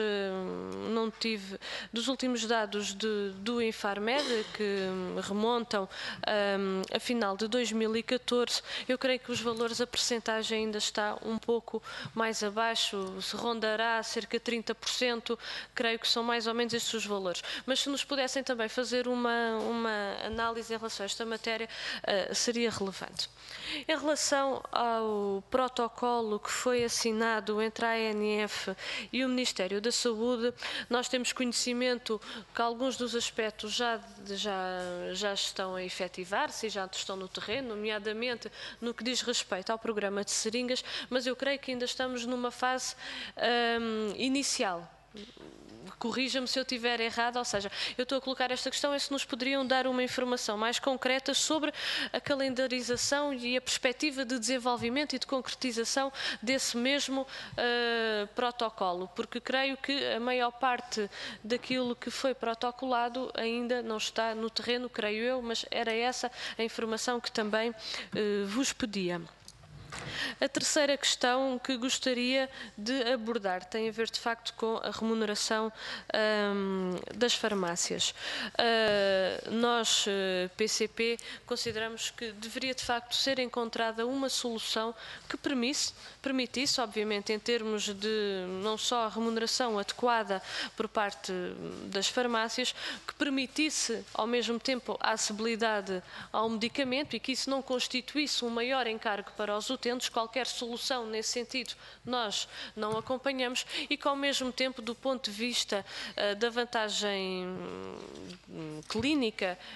dos últimos dados do Infarmed, que remontam a final de 2014, eu creio que os valores, a percentagem ainda está um pouco mais abaixo, se rondará cerca de 30%, creio que são mais ou menos estes os valores. Mas se nos pudessem também fazer uma análise em relação a esta matéria, seria relevante. Em relação ao protocolo que foi assinado entre a ANF e o Ministério da Saúde, nós temos conhecimento que alguns dos aspectos já estão a efetivar-se e já estão no terreno, nomeadamente no que diz respeito ao programa de seringas, mas eu creio que ainda estamos numa fase inicial. Corrija-me se eu estiver errado, ou seja, eu estou a colocar esta questão, é se nos poderiam dar uma informação mais concreta sobre a calendarização e a perspectiva de desenvolvimento e de concretização desse mesmo protocolo, porque creio que a maior parte daquilo que foi protocolado ainda não está no terreno, creio eu, mas era essa a informação que também vos pedia. A terceira questão que gostaria de abordar tem a ver, de facto, com a remuneração das farmácias. Nós, PCP, consideramos que deveria, de facto, ser encontrada uma solução que permitisse, obviamente, em termos de não só a remuneração adequada por parte das farmácias, que permitisse, ao mesmo tempo, a acessibilidade ao medicamento e que isso não constituísse um maior encargo para os utentes. Qualquer solução nesse sentido nós não acompanhamos e que, ao mesmo tempo, do ponto de vista da vantagem clínica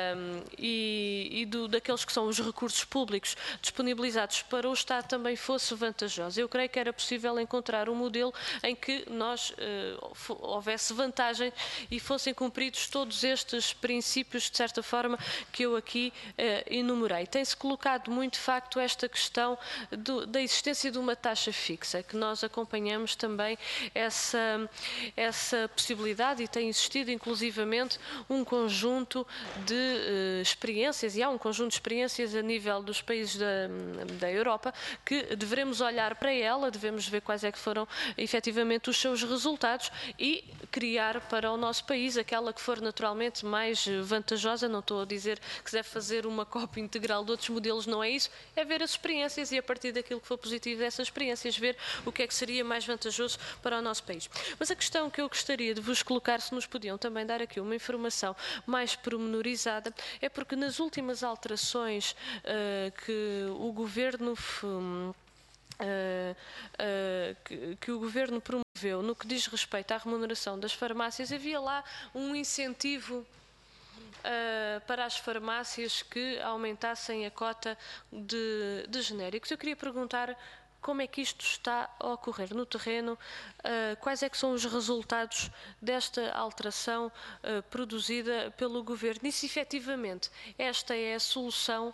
daqueles que são os recursos públicos disponibilizados para o Estado, também fosse vantajoso. Eu creio que era possível encontrar um modelo em que houvesse vantagem e fossem cumpridos todos estes princípios, de certa forma, que eu aqui enumerei. Tem-se colocado muito, de facto, esta questão da existência de uma taxa fixa, que nós acompanhamos também essa possibilidade e tem existido inclusivamente um conjunto de experiências, e há um conjunto de experiências a nível dos países da Europa, que devemos olhar para ela, devemos ver quais é que foram efetivamente os seus resultados e criar para o nosso país aquela que for naturalmente mais vantajosa. Não estou a dizer que se deve fazer uma cópia integral de outros modelos, não é isso, é ver as experiências e a partir daquilo que for positivo dessas experiências ver o que é que seria mais vantajoso para o nosso país. Mas a questão que eu gostaria de vos colocar, se nos podiam também dar aqui uma informação mais pormenorizada, é porque nas últimas alterações que o Governo promoveu no que diz respeito à remuneração das farmácias, havia lá um incentivo para as farmácias que aumentassem a cota de genéricos. Eu queria perguntar como é que isto está a ocorrer no terreno, quais é que são os resultados desta alteração produzida pelo Governo e se efetivamente esta é a solução,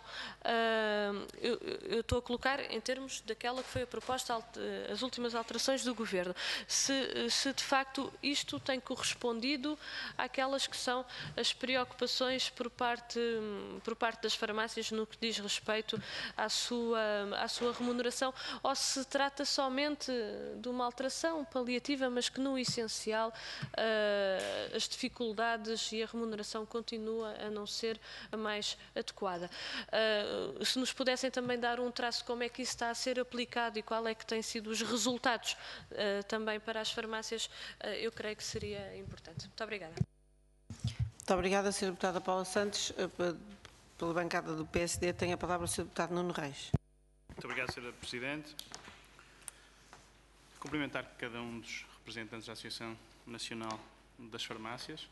eu estou a colocar em termos daquela que foi a proposta, as últimas alterações do Governo, se de facto isto tem correspondido àquelas que são as preocupações por parte das farmácias no que diz respeito à sua remuneração, ou ou se trata somente de uma alteração paliativa, mas que no essencial as dificuldades e a remuneração continua a não ser a mais adequada. Se nos pudessem também dar um traço de como é que isso está a ser aplicado e qual é que têm sido os resultados também para as farmácias, eu creio que seria importante. Muito obrigada. Muito obrigada, Sra. Deputada Paula Santos. Pela bancada do PSD, tem a palavra o Sr. Deputado Nuno Reis. Muito obrigado, Sra. Presidente. Cumprimentar cada um dos representantes da Associação Nacional das Farmácias.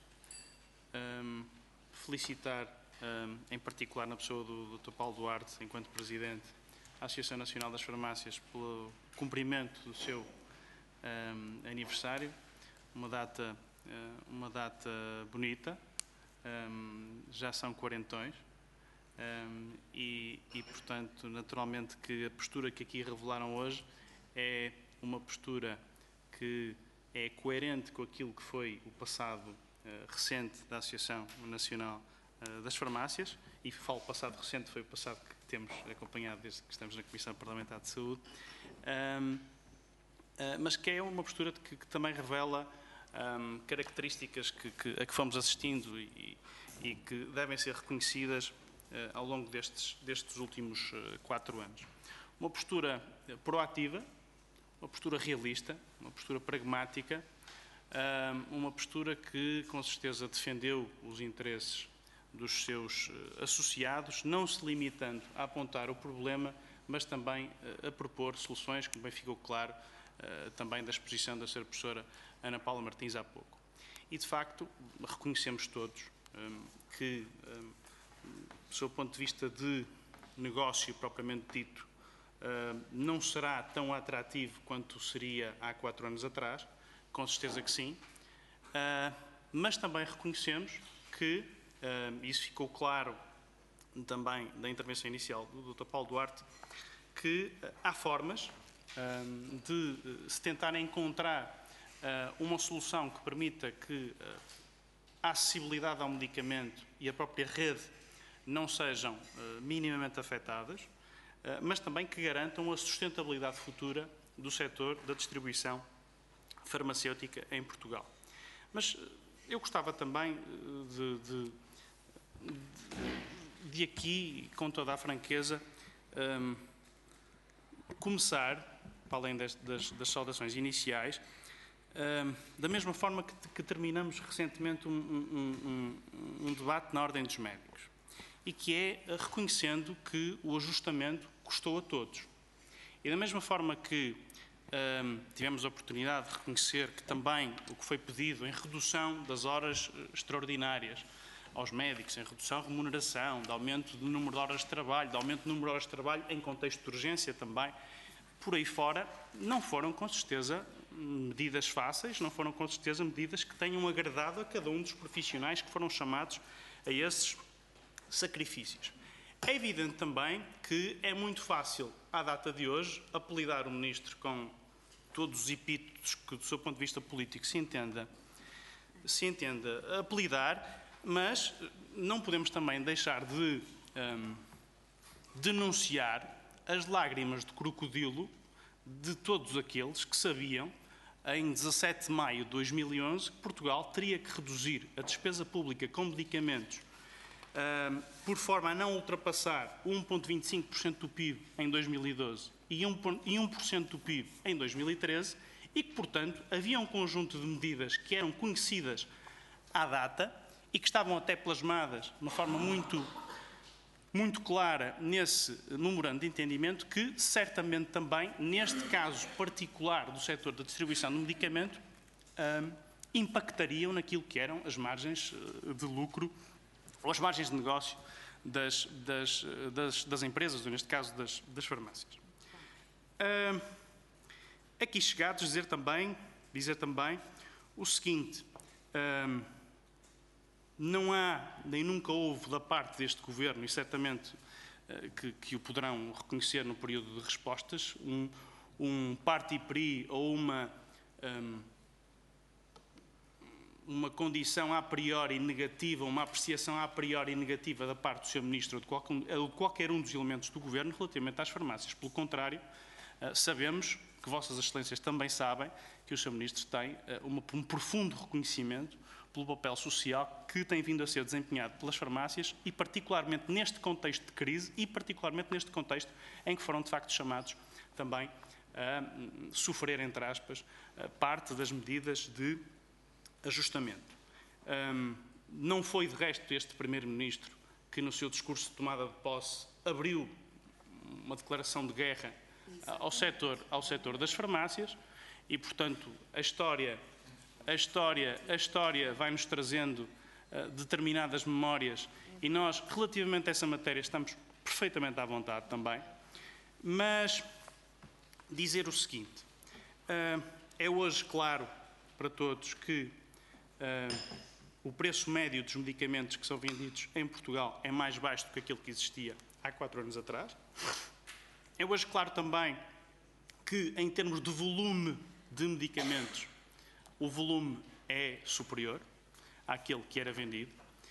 Felicitar, em particular na pessoa do Dr. Paulo Duarte, enquanto Presidente, a Associação Nacional das Farmácias pelo cumprimento do seu aniversário, uma data bonita, já são quarentões. Portanto, naturalmente que a postura que aqui revelaram hoje é uma postura que é coerente com aquilo que foi o passado recente da Associação Nacional das Farmácias, e falo passado recente, foi o passado que temos acompanhado desde que estamos na Comissão Parlamentar de Saúde, mas que é uma postura que também revela características a que fomos assistindo e que devem ser reconhecidas ao longo destes últimos 4 anos. Uma postura proativa, uma postura realista, uma postura pragmática, uma postura que com certeza defendeu os interesses dos seus associados, não se limitando a apontar o problema, mas também a propor soluções, como bem ficou claro também da exposição da Sra. Professora Ana Paula Martins há pouco. E de facto reconhecemos todos que, do seu ponto de vista de negócio propriamente dito, não será tão atrativo quanto seria há 4 anos atrás, com certeza que sim, mas também reconhecemos que, isso ficou claro também da intervenção inicial do Dr. Paulo Duarte, que há formas de se tentar encontrar uma solução que permita que a acessibilidade ao medicamento e a própria rede não sejam minimamente afetadas, mas também que garantam a sustentabilidade futura do setor da distribuição farmacêutica em Portugal. Mas eu gostava também de aqui, com toda a franqueza, começar, para além das saudações iniciais, da mesma forma que terminamos recentemente um debate na Ordem dos Médicos, e que é reconhecendo que o ajustamento custou a todos. E da mesma forma que tivemos a oportunidade de reconhecer que também o que foi pedido em redução das horas extraordinárias aos médicos, em redução de remuneração, de aumento do número de horas de trabalho, de aumento do número de horas de trabalho em contexto de urgência também, por aí fora, não foram com certeza medidas fáceis, não foram com certeza medidas que tenham agradado a cada um dos profissionais que foram chamados a esses sacrifícios. É evidente também que é muito fácil, à data de hoje, apelidar o Ministro com todos os epítetos que, do seu ponto de vista político, se entenda apelidar, mas não podemos também deixar de denunciar as lágrimas de crocodilo de todos aqueles que sabiam, em 17 de maio de 2011, que Portugal teria que reduzir a despesa pública com medicamentos por forma a não ultrapassar 1,25% do PIB em 2012 e 1% do PIB em 2013, e que, portanto, havia um conjunto de medidas que eram conhecidas à data e que estavam até plasmadas de uma forma muito clara nesse memorando de entendimento, que certamente também, neste caso particular do setor da distribuição do medicamento, impactariam naquilo que eram as margens de lucro ou as margens de negócio das empresas, ou neste caso das farmácias. Aqui chegados, dizer também o seguinte: não há, nem nunca houve da parte deste Governo, e certamente que o poderão reconhecer no período de respostas, um parti pris ou uma condição a priori negativa, uma apreciação a priori negativa da parte do Sr. Ministro ou de qualquer um dos elementos do Governo relativamente às farmácias. Pelo contrário, Sabemos que Vossas Excelências também sabem que o Sr. Ministro tem um profundo reconhecimento pelo papel social que tem vindo a ser desempenhado pelas farmácias e particularmente neste contexto de crise e particularmente neste contexto em que foram de facto chamados também a sofrer, entre aspas, parte das medidas de ajustamento. Não foi de resto este Primeiro-Ministro que no seu discurso de tomada de posse abriu uma declaração de guerra ao setor das farmácias e, portanto, a história vai-nos trazendo determinadas memórias e nós, relativamente a essa matéria, estamos perfeitamente à vontade também. Mas dizer o seguinte, é hoje claro para todos que o preço médio dos medicamentos que são vendidos em Portugal é mais baixo do que aquele que existia há 4 anos atrás. É hoje claro também que, em termos de volume de medicamentos, o volume é superior àquele que era vendido.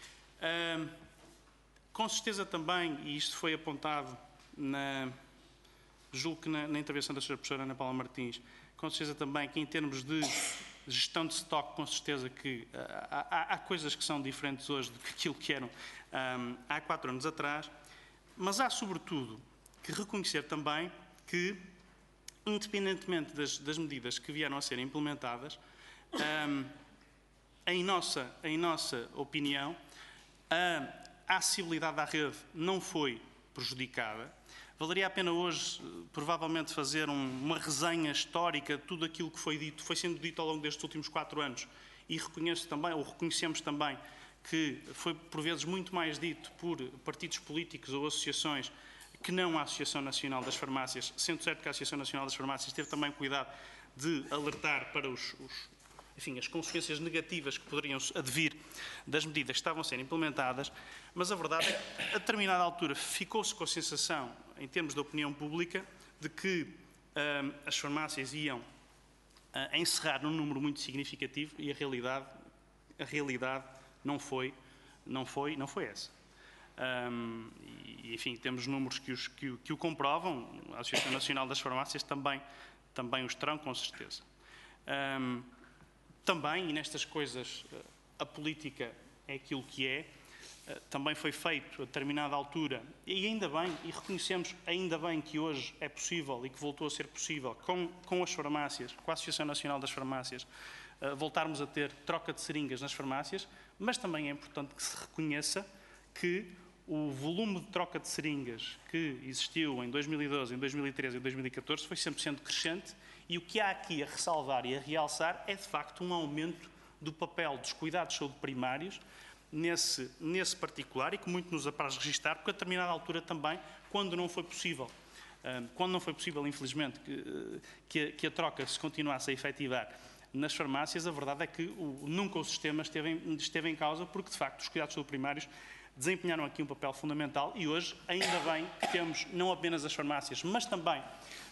Com certeza também, e isto foi apontado julgo que na intervenção da Sra. Professora Ana Paula Martins, com certeza também que em termos de gestão de estoque, com certeza que há coisas que são diferentes hoje do que aquilo que eram há 4 anos atrás, mas há sobretudo que reconhecer também que, independentemente das medidas que vieram a ser implementadas, em nossa opinião, a acessibilidade à rede não foi prejudicada. Valeria a pena hoje, provavelmente, fazer uma resenha histórica de tudo aquilo que foi sendo dito ao longo destes últimos 4 anos e reconhecemos também que foi, por vezes, muito mais dito por partidos políticos ou associações que não a Associação Nacional das Farmácias, sendo certo que a Associação Nacional das Farmácias teve também cuidado de alertar para as consequências negativas que poderiam advir das medidas que estavam a ser implementadas, mas a verdade é que, a determinada altura, ficou-se com a sensação, em termos de opinião pública, de que as farmácias iam encerrar num número muito significativo e a realidade não foi essa. E, enfim, temos números que o comprovam, a Associação Nacional das Farmácias também os terão, com certeza. Também, e nestas coisas a política é aquilo que é, também foi feito a determinada altura, e ainda bem, e reconhecemos ainda bem que hoje é possível e que voltou a ser possível com as farmácias, com a Associação Nacional das Farmácias, voltarmos a ter troca de seringas nas farmácias, mas também é importante que se reconheça que o volume de troca de seringas que existiu em 2012, em 2013 e em 2014 foi sempre sendo crescente e o que há aqui a ressalvar e a realçar é, de facto, um aumento do papel dos cuidados de saúde primários nesse particular e que muito nos apraz registar, porque a determinada altura também, quando não foi possível, infelizmente, que a troca se continuasse a efetivar nas farmácias, a verdade é que nunca o sistema esteve em causa, porque, de facto, os cuidados de saúde primários desempenharam aqui um papel fundamental e hoje, ainda bem que temos não apenas as farmácias, mas também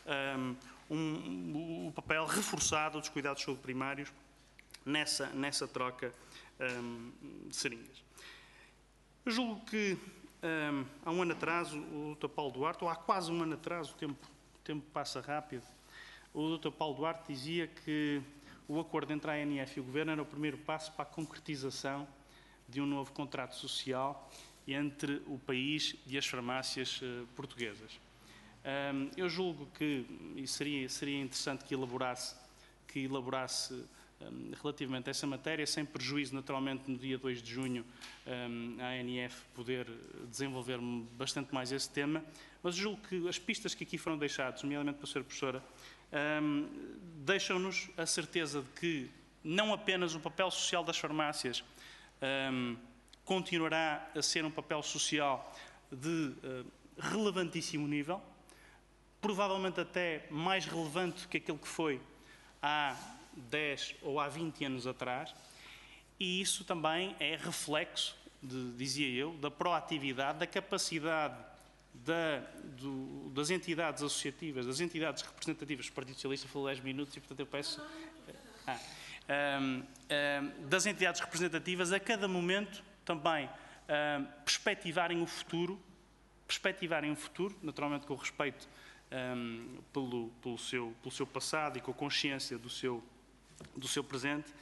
o papel reforçado dos cuidados de saúde primários nessa troca de seringas. Eu julgo que há um ano atrás o Dr. Paulo Duarte, ou há quase um ano atrás, o tempo passa rápido, o Dr. Paulo Duarte dizia que o acordo entre a ANF e o Governo era o primeiro passo para a concretização de um novo contrato social entre o país e as farmácias portuguesas. Eu julgo que e seria interessante que elaborasse relativamente a essa matéria, sem prejuízo, naturalmente, no dia 2 de junho, a ANF poder desenvolver bastante mais esse tema, mas julgo que as pistas que aqui foram deixadas, nomeadamente pela Sra. Professora, deixam-nos a certeza de que não apenas o papel social das farmácias continuará a ser um papel social de relevantíssimo nível, provavelmente até mais relevante do que aquele que foi há 10 ou há 20 anos atrás, e isso também é reflexo, dizia eu, da proatividade, da capacidade das entidades associativas, das entidades representativas do Partido Socialista. Falou 10 minutos e, portanto, eu peço... das entidades representativas a cada momento também perspectivarem o futuro, naturalmente com o respeito pelo seu passado e com a consciência do seu presente,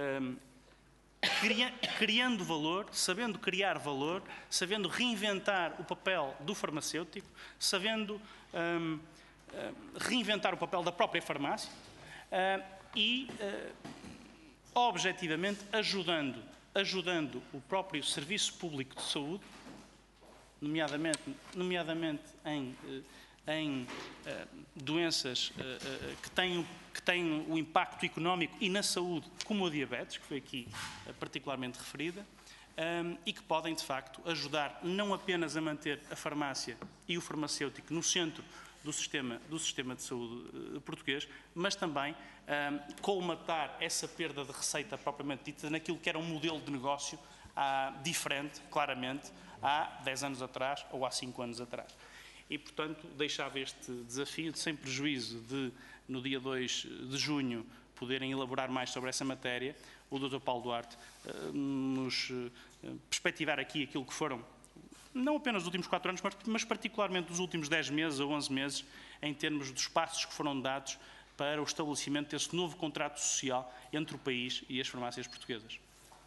criando valor, sabendo criar valor, sabendo reinventar o papel do farmacêutico, sabendo reinventar o papel da própria farmácia e, objetivamente, ajudando o próprio Serviço Público de Saúde, nomeadamente em doenças que têm o impacto económico e na saúde, como a diabetes, que foi aqui particularmente referida, e que podem, de facto, ajudar não apenas a manter a farmácia e o farmacêutico no centro do sistema de saúde português, mas também colmatar essa perda de receita propriamente dita naquilo que era um modelo de negócio diferente, claramente, há 10 anos atrás ou há 5 anos atrás. E, portanto, deixava este desafio, sem prejuízo de, no dia 2 de junho, poderem elaborar mais sobre essa matéria, o Dr. Paulo Duarte nos perspectivar aqui aquilo que foram, não apenas os últimos 4 anos, mas particularmente os últimos 10 meses ou 11 meses, em termos dos passos que foram dados para o estabelecimento desse novo contrato social entre o país e as farmácias portuguesas.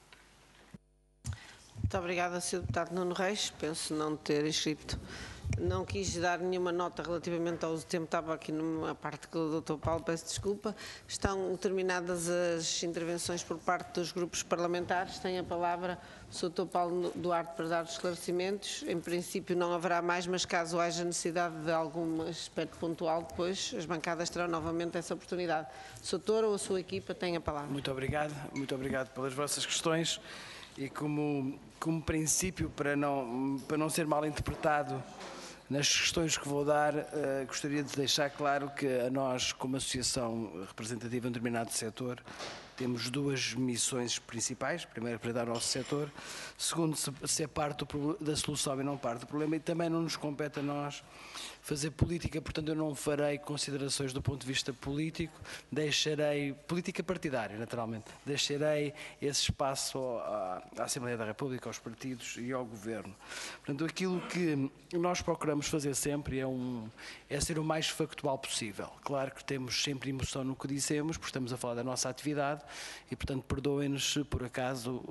Muito obrigada, Sr. Deputado Nuno Reis. Penso não ter inscrito. Não quis dar nenhuma nota relativamente ao uso do tempo, estava aqui numa parte com o Dr. Paulo, peço desculpa. Estão terminadas as intervenções por parte dos grupos parlamentares. Tem a palavra o Sr. Dr. Paulo Duarte para dar os esclarecimentos. Em princípio não haverá mais, mas caso haja necessidade de algum aspecto pontual, depois as bancadas terão novamente essa oportunidade. O Sr. Doutor ou a sua equipa tem a palavra. Muito obrigado pelas vossas questões e como princípio, para não ser mal interpretado nas questões que vou dar, gostaria de deixar claro que nós, como associação representativa de um determinado setor, temos 2 missões principais. Primeiro, representar o nosso setor. Segundo, ser parte da solução e não parte do problema. E também não nos compete a nós fazer política, portanto eu não farei considerações do ponto de vista político, deixarei, política partidária naturalmente, deixarei esse espaço à Assembleia da República, aos partidos e ao Governo. Portanto, aquilo que nós procuramos fazer sempre é ser o mais factual possível. Claro que temos sempre emoção no que dissemos, porque estamos a falar da nossa atividade e, portanto, perdoem-nos se por acaso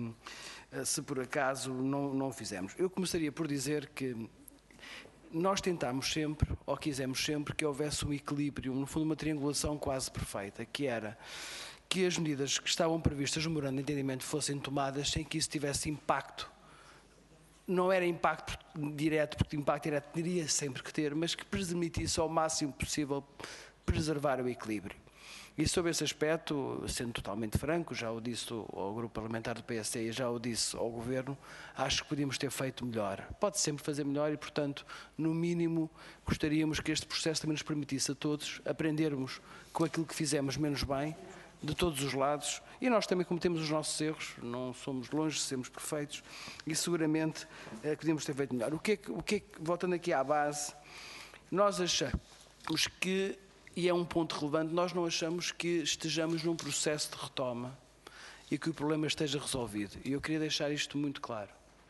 não o fizemos. Eu começaria por dizer que nós tentámos sempre, ou quisemos sempre, que houvesse um equilíbrio, no fundo uma triangulação quase perfeita, que era que as medidas que estavam previstas no memorando de entendimento fossem tomadas sem que isso tivesse impacto. Não era impacto direto, porque impacto direto teria sempre que ter, mas que permitisse ao máximo possível preservar o equilíbrio. E sobre esse aspecto, sendo totalmente franco, já o disse ao grupo parlamentar do PSD e já o disse ao Governo, acho que podíamos ter feito melhor. Pode sempre fazer melhor e, portanto, no mínimo, gostaríamos que este processo também nos permitisse a todos aprendermos com aquilo que fizemos menos bem, de todos os lados, e nós também cometemos os nossos erros, não somos longe de sermos perfeitos, e seguramente podíamos ter feito melhor. O que é que, voltando aqui à base, nós achamos que, e é um ponto relevante, nós não achamos que estejamos num processo de retoma e que o problema esteja resolvido. E eu queria deixar isto muito claro.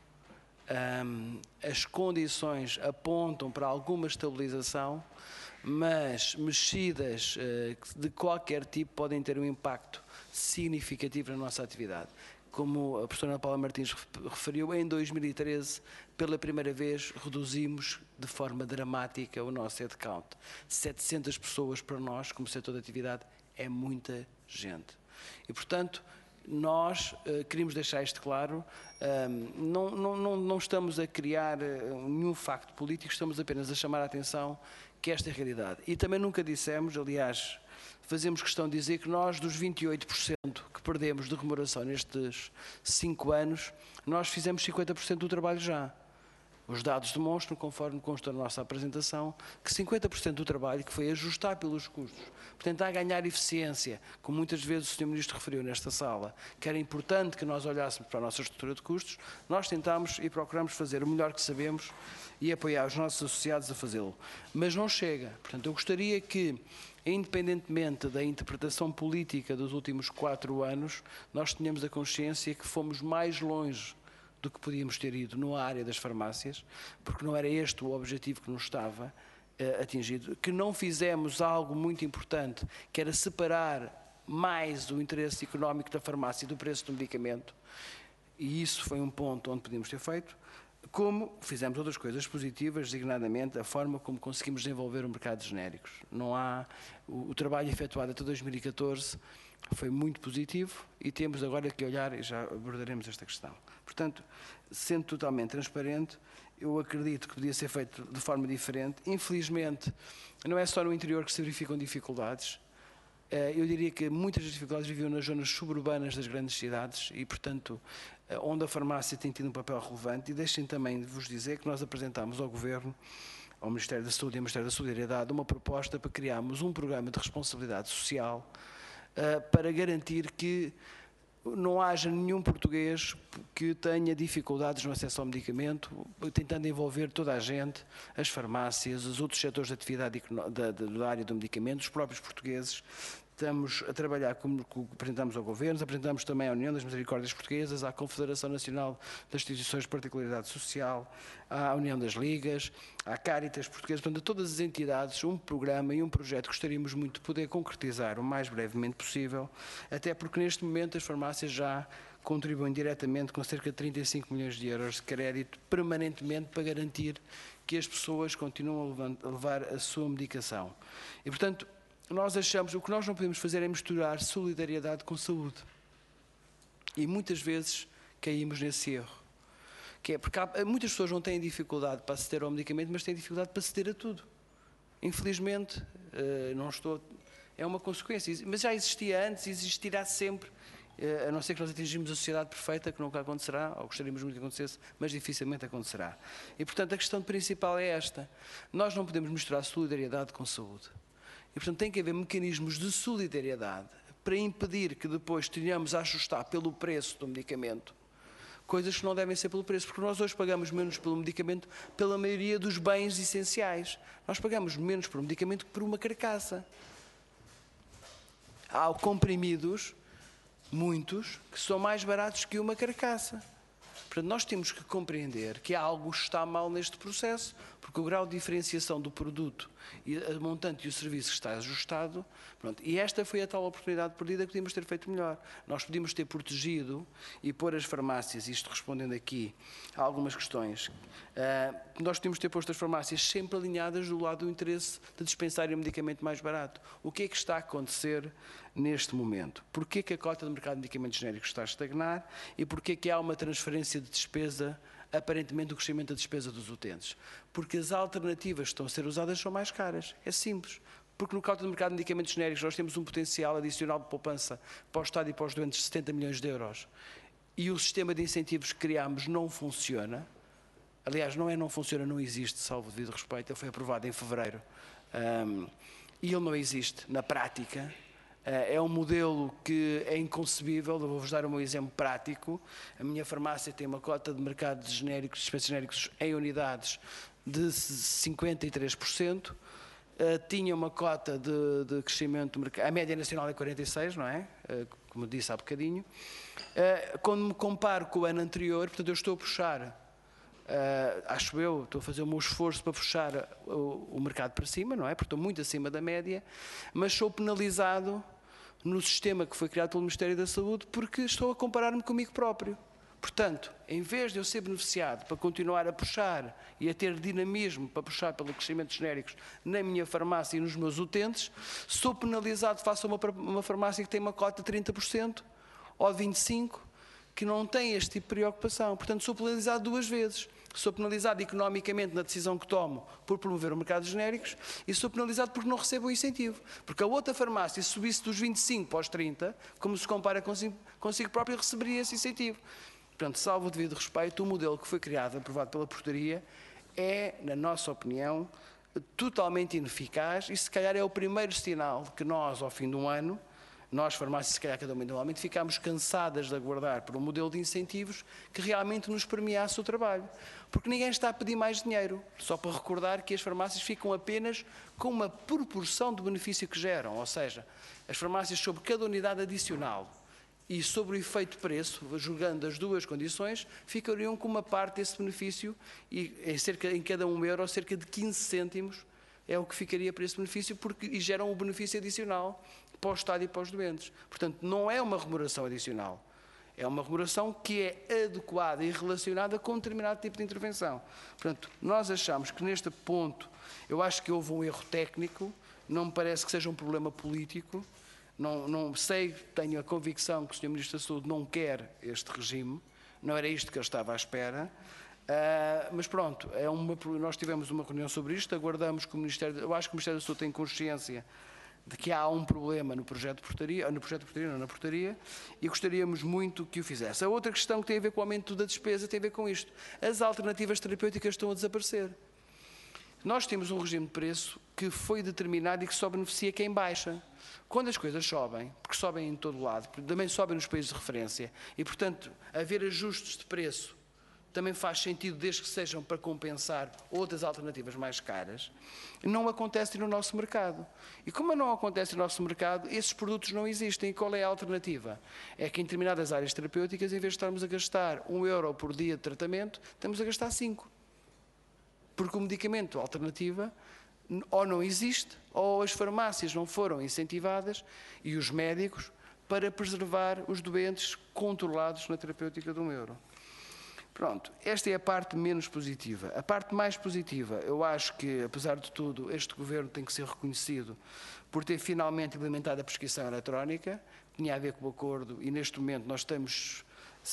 As condições apontam para alguma estabilização, mas mexidas de qualquer tipo podem ter um impacto significativo na nossa atividade. Como a professora Ana Paula Martins referiu, em 2013, pela primeira vez, reduzimos de forma dramática o nosso headcount. 700 pessoas para nós, como setor de atividade, é muita gente. E, portanto, nós queríamos deixar isto claro, não estamos a criar nenhum facto político, estamos apenas a chamar a atenção que esta é a realidade. E também nunca dissemos, aliás, fazemos questão de dizer que nós, dos 28% que perdemos de remuneração nestes 5 anos, nós fizemos 50% do trabalho já. Os dados demonstram, conforme consta na nossa apresentação, que 50% do trabalho que foi ajustar pelos custos, tentar ganhar eficiência, como muitas vezes o Sr. Ministro referiu nesta sala, que era importante que nós olhássemos para a nossa estrutura de custos, nós tentámos e procuramos fazer o melhor que sabemos e apoiar os nossos associados a fazê-lo. Mas não chega. Portanto, eu gostaria que, independentemente da interpretação política dos últimos 4 anos, nós tenhamos a consciência que fomos mais longe do que podíamos ter ido na área das farmácias, porque não era este o objetivo que nos estava atingido, que não fizemos algo muito importante, que era separar mais o interesse económico da farmácia do preço do medicamento, e isso foi um ponto onde podíamos ter feito, como fizemos outras coisas positivas, designadamente a forma como conseguimos desenvolver o mercado de genéricos. Não há, o trabalho efetuado até 2014 foi muito positivo e temos agora que olhar, e já abordaremos esta questão. Portanto, sendo totalmente transparente, eu acredito que podia ser feito de forma diferente. Infelizmente, não é só no interior que se verificam dificuldades. Eu diria que muitas das dificuldades viviam nas zonas suburbanas das grandes cidades e, portanto, onde a farmácia tem tido um papel relevante. E deixem também de vos dizer que nós apresentámos ao Governo, ao Ministério da Saúde e ao Ministério da Solidariedade, uma proposta para criarmos um programa de responsabilidade social para garantir que não haja nenhum português que tenha dificuldades no acesso ao medicamento, tentando envolver toda a gente, as farmácias, os outros setores de atividade da área do medicamento, os próprios portugueses. Estamos a trabalhar, como apresentamos ao Governo, apresentamos também à União das Misericórdias Portuguesas, à Confederação Nacional das Instituições de Particularidade Social, à União das Ligas, à Caritas Portuguesa, portanto, a todas as entidades, um programa e um projeto que gostaríamos muito de poder concretizar o mais brevemente possível, até porque neste momento as farmácias já contribuem diretamente com cerca de 35 milhões de euros de crédito permanentemente para garantir que as pessoas continuam a levar a sua medicação. E, portanto, nós achamos, o que nós não podemos fazer é misturar solidariedade com saúde. E muitas vezes caímos nesse erro. Que é porque muitas pessoas não têm dificuldade para aceder ao medicamento, mas têm dificuldade para aceder a tudo. Infelizmente, é uma consequência. Mas já existia antes e existirá sempre, a não ser que nós atingimos a sociedade perfeita, que nunca acontecerá, ou gostaríamos muito que acontecesse, mas dificilmente acontecerá. E, portanto, a questão principal é esta. Nós não podemos misturar solidariedade com saúde. E, portanto, tem que haver mecanismos de solidariedade para impedir que depois tenhamos a ajustar pelo preço do medicamento coisas que não devem ser pelo preço, porque nós hoje pagamos menos pelo medicamento pela maioria dos bens essenciais. Nós pagamos menos por um medicamento que por uma carcaça. Há comprimidos, muitos, que são mais baratos que uma carcaça. Portanto, nós temos que compreender que algo está mal neste processo, porque o grau de diferenciação do produto e a montante e o serviço está ajustado. Pronto, e esta foi a tal oportunidade perdida que podíamos ter feito melhor. Nós podíamos ter protegido e pôr as farmácias, isto respondendo aqui a algumas questões, nós podíamos ter posto as farmácias sempre alinhadas do lado do interesse de dispensarem um medicamento mais barato. O que é que está a acontecer neste momento? Porquê que a cota de mercado de medicamentos genéricos está a estagnar e porquê que há uma transferência de despesa, aparentemente o crescimento da despesa dos utentes? Porque as alternativas que estão a ser usadas são mais caras. É simples. Porque no cota de mercado de medicamentos genéricos nós temos um potencial adicional de poupança para o Estado e para os doentes de 70 milhões de euros. E o sistema de incentivos que criámos não funciona. Aliás, não funciona, não existe, salvo devido respeito. Ele foi aprovado em fevereiro. E ele não existe na prática. É um modelo que é inconcebível. Eu vou-vos dar um exemplo prático. A minha farmácia tem uma cota de mercado de genéricos, dispensa genéricos em unidades de 53%. Tinha uma cota de crescimento do mercado. A média nacional é 46%, não é? Como disse há bocadinho. Quando me comparo com o ano anterior, portanto, eu estou a puxar, acho eu, estou a fazer o meu esforço para puxar o mercado para cima, não é? Porque estou muito acima da média, mas sou penalizado no sistema que foi criado pelo Ministério da Saúde porque estou a comparar-me comigo próprio. Portanto, em vez de eu ser beneficiado para continuar a puxar e a ter dinamismo para puxar pelo crescimento de genéricos na minha farmácia e nos meus utentes, sou penalizado face a uma farmácia que tem uma cota de 30% ou de 25%, que não tem este tipo de preocupação. Portanto, sou penalizado duas vezes. Sou penalizado economicamente na decisão que tomo por promover o mercado de genéricos e sou penalizado porque não recebo o incentivo. Porque a outra farmácia, se subisse dos 25 para os 30, como se compara consigo próprio, receberia esse incentivo. Portanto, salvo o devido respeito, o modelo que foi criado, aprovado pela Portaria, é, na nossa opinião, totalmente ineficaz e se calhar é o primeiro sinal de que nós, ao fim de um ano, nós, farmácias, se calhar cada um individualmente, ficámos cansadas de aguardar por um modelo de incentivos que realmente nos premiasse o trabalho. Porque ninguém está a pedir mais dinheiro. Só para recordar que as farmácias ficam apenas com uma proporção do benefício que geram. Ou seja, as farmácias sobre cada unidade adicional e sobre o efeito preço, julgando as duas condições, ficariam com uma parte desse benefício e em cada €1, cerca de 15 cêntimos é o que ficaria para esse benefício, e geram um benefício adicional para o Estado e para os doentes. Portanto, não é uma remuneração adicional, é uma remuneração que é adequada e relacionada com um determinado tipo de intervenção. Portanto, nós achamos que neste ponto, eu acho que houve um erro técnico, não me parece que seja um problema político, não sei, tenho a convicção que o Sr. Ministro da Saúde não quer este regime, não era isto que ele estava à espera. Mas pronto, nós tivemos uma reunião sobre isto, aguardamos que o Ministério, eu acho que o Ministério da Saúde tem consciência de que há um problema no projeto de portaria, na portaria, e gostaríamos muito que o fizesse. A outra questão que tem a ver com o aumento da despesa tem a ver com isto. As alternativas terapêuticas estão a desaparecer. Nós temos um regime de preço que foi determinado e que só beneficia quem baixa. Quando as coisas sobem, porque sobem em todo lado, também sobem nos países de referência, e portanto haver ajustes de preço também faz sentido, desde que sejam para compensar outras alternativas mais caras, não acontece no nosso mercado. E como não acontece no nosso mercado, esses produtos não existem. E qual é a alternativa? É que em determinadas áreas terapêuticas, em vez de estarmos a gastar €1 por dia de tratamento, estamos a gastar 5. Porque o medicamento alternativa ou não existe, ou as farmácias não foram incentivadas, e os médicos, para preservar os doentes controlados na terapêutica de €1. Pronto, esta é a parte menos positiva. A parte mais positiva, eu acho que, apesar de tudo, este Governo tem que ser reconhecido por ter finalmente implementado a prescrição eletrónica, tinha a ver com o acordo, e neste momento nós temos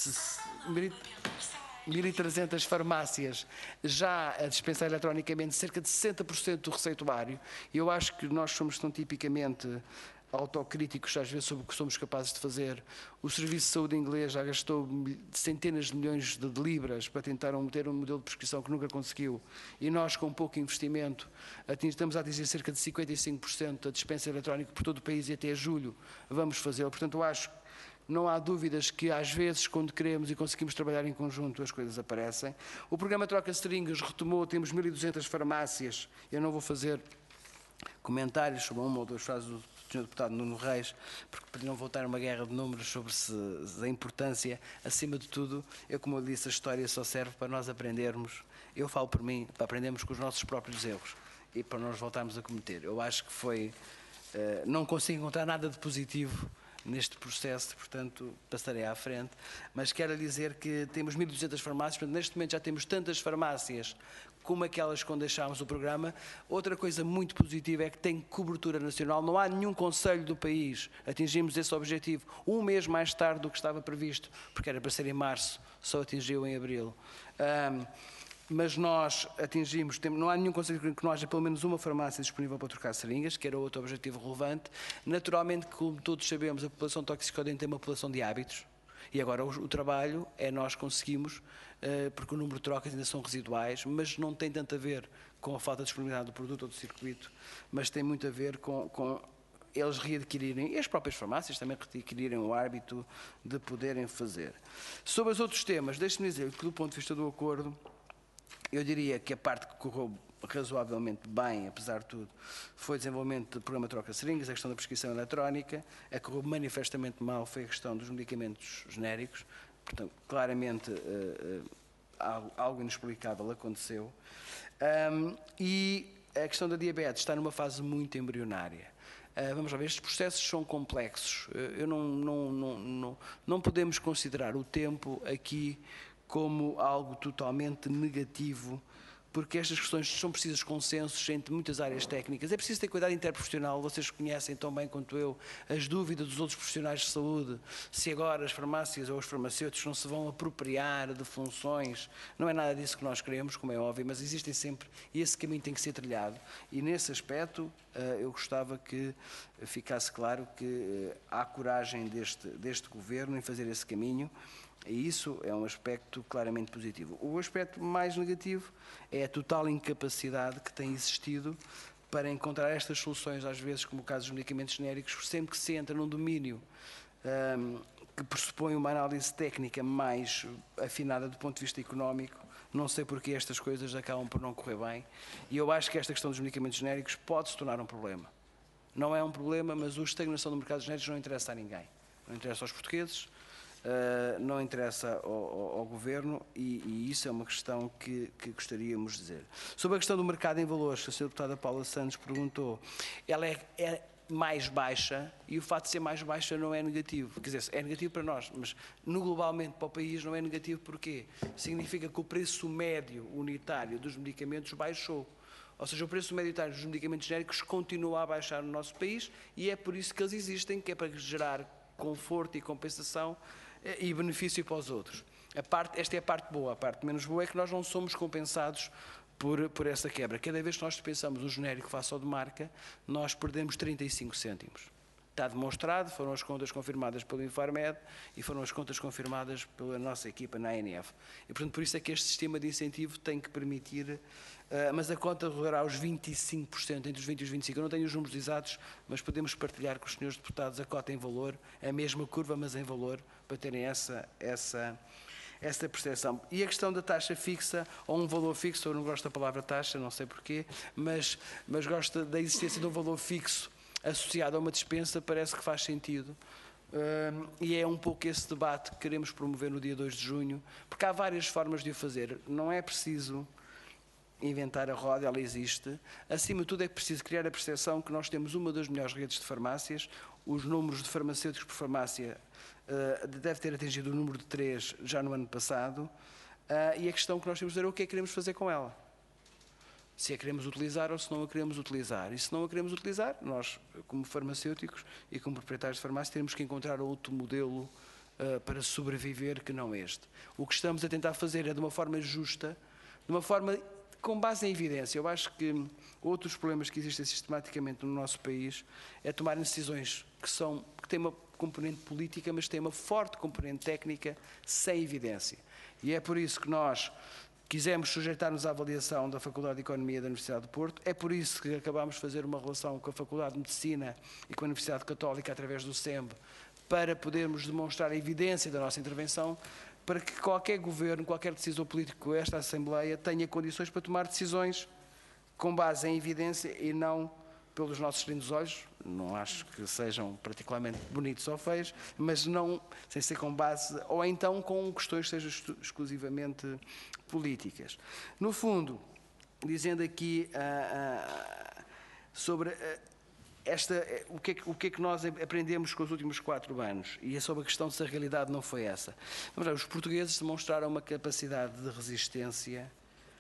1.300 farmácias já a dispensar eletronicamente cerca de 60% do receituário, e eu acho que nós somos tão tipicamente autocríticos às vezes sobre o que somos capazes de fazer. O Serviço de Saúde inglês já gastou centenas de milhões de libras para tentar ter um modelo de prescrição que nunca conseguiu, e nós, com pouco investimento, estamos a atingir cerca de 55% da dispensa eletrónica por todo o país, e até julho vamos fazê-lo. Portanto, eu acho que não há dúvidas que, às vezes, quando queremos e conseguimos trabalhar em conjunto, as coisas aparecem. O programa Troca Seringas retomou, temos 1.200 farmácias. Eu não vou fazer comentários sobre uma ou duas frases do Sr. Deputado Nuno Reis, porque podiam voltar uma guerra de números sobre a importância. Acima de tudo, como eu disse, a história só serve para nós aprendermos, eu falo por mim, para aprendermos com os nossos próprios erros e para nós voltarmos a cometer. Eu acho que não consigo encontrar nada de positivo neste processo, portanto, passarei à frente, mas quero dizer que temos 1.200 farmácias, portanto, neste momento já temos tantas farmácias como aquelas quando deixámos o programa. Outra coisa muito positiva é que tem cobertura nacional, não há nenhum concelho do país, atingimos esse objetivo um mês mais tarde do que estava previsto, porque era para ser em março, só atingiu em abril. Mas nós atingimos, não há nenhum conselho que não haja pelo menos uma farmácia disponível para trocar seringas, que era outro objetivo relevante. Naturalmente, como todos sabemos, a população toxicodependente tem uma população de hábitos, e agora o trabalho é nós conseguimos, porque o número de trocas ainda são residuais, mas não tem tanto a ver com a falta de disponibilidade do produto ou do circuito, mas tem muito a ver com eles readquirirem, e as próprias farmácias também readquirirem o hábito de poderem fazer. Sobre os outros temas, deixe-me dizer que, do ponto de vista do acordo, eu diria que a parte que correu razoavelmente bem, apesar de tudo, foi o desenvolvimento do programa Troca Seringas, a questão da prescrição eletrónica. A que correu manifestamente mal foi a questão dos medicamentos genéricos. Portanto, claramente algo inexplicável aconteceu. E a questão da diabetes está numa fase muito embrionária. Vamos lá ver, estes processos são complexos. Não podemos considerar o tempo aqui como algo totalmente negativo, porque estas questões são precisas consensos entre muitas áreas técnicas. É preciso ter cuidado interprofissional. Vocês conhecem tão bem quanto eu as dúvidas dos outros profissionais de saúde, se agora as farmácias ou os farmacêuticos não se vão apropriar de funções. Não é nada disso que nós queremos, como é óbvio, mas existem sempre, e esse caminho tem que ser trilhado. E nesse aspecto, eu gostava que ficasse claro que há coragem deste Governo em fazer esse caminho. E isso é um aspecto claramente positivo. O aspecto mais negativo é a total incapacidade que tem existido para encontrar estas soluções, às vezes, como o caso dos medicamentos genéricos, sempre que se entra num domínio que pressupõe uma análise técnica mais afinada do ponto de vista económico. Não sei porque estas coisas acabam por não correr bem, e eu acho que esta questão dos medicamentos genéricos pode se tornar um problema. Não é um problema, mas a estagnação do mercado genérico não interessa a ninguém. Não interessa aos portugueses, não interessa ao Governo e isso é uma questão que gostaríamos de dizer. Sobre a questão do mercado em valores, que a Sra. Deputada Paula Santos perguntou, ela é mais baixa e o facto de ser mais baixa não é negativo. Quer dizer, é negativo para nós, mas globalmente para o país não é negativo. Porquê? Significa que o preço médio unitário dos medicamentos baixou. Ou seja, o preço médio unitário dos medicamentos genéricos continua a baixar no nosso país e é por isso que eles existem, que é para gerar conforto e compensação e benefício para os outros. Esta é a parte boa. A parte menos boa é que nós não somos compensados por essa quebra. Cada vez que nós pensamos um genérico face ao de marca, nós perdemos 35 cêntimos. Está demonstrado, foram as contas confirmadas pelo Infarmed e foram as contas confirmadas pela nossa equipa na ANF. E, portanto, por isso é que este sistema de incentivo tem que permitir, mas a conta rodará aos 25%, entre os 20 e os 25%. Eu não tenho os números exatos, mas podemos partilhar com os senhores deputados a cota em valor, a mesma curva, mas em valor, para terem essa percepção. E a questão da taxa fixa, ou um valor fixo, eu não gosto da palavra taxa, não sei porquê, mas gosto da existência de um valor fixo associado a uma dispensa, parece que faz sentido. E é um pouco esse debate que queremos promover no dia 2 de junho, porque há várias formas de o fazer. Não é preciso inventar a roda, ela existe. Acima de tudo é preciso criar a percepção que nós temos uma das melhores redes de farmácias. Os números de farmacêuticos por farmácia deve ter atingido o número de 3 já no ano passado. E a questão que nós temos de dizer é o que é que queremos fazer com ela. Se a queremos utilizar ou se não a queremos utilizar. E se não a queremos utilizar, nós, como farmacêuticos e como proprietários de farmácia, temos que encontrar outro modelo para sobreviver que não este. O que estamos a tentar fazer é de uma forma justa, de uma forma com base em evidência. Eu acho que outros problemas que existem sistematicamente no nosso país é tomar decisões que têm uma componente política, mas têm uma forte componente técnica sem evidência. E é por isso que nós quisemos sujeitar-nos à avaliação da Faculdade de Economia da Universidade de Porto. É por isso que acabámos de fazer uma relação com a Faculdade de Medicina e com a Universidade Católica através do SEMB, para podermos demonstrar a evidência da nossa intervenção, para que qualquer governo, qualquer decisor político, esta Assembleia, tenha condições para tomar decisões com base em evidência e não pelos nossos lindos olhos. Não acho que sejam particularmente bonitos ou feios, mas não sem ser com base, ou então com questões que sejam exclusivamente políticas. No fundo, dizendo aqui sobre o que é que nós aprendemos com os últimos 4 anos, e é sobre a questão se a realidade não foi essa. Vamos lá, os portugueses demonstraram uma capacidade de resistência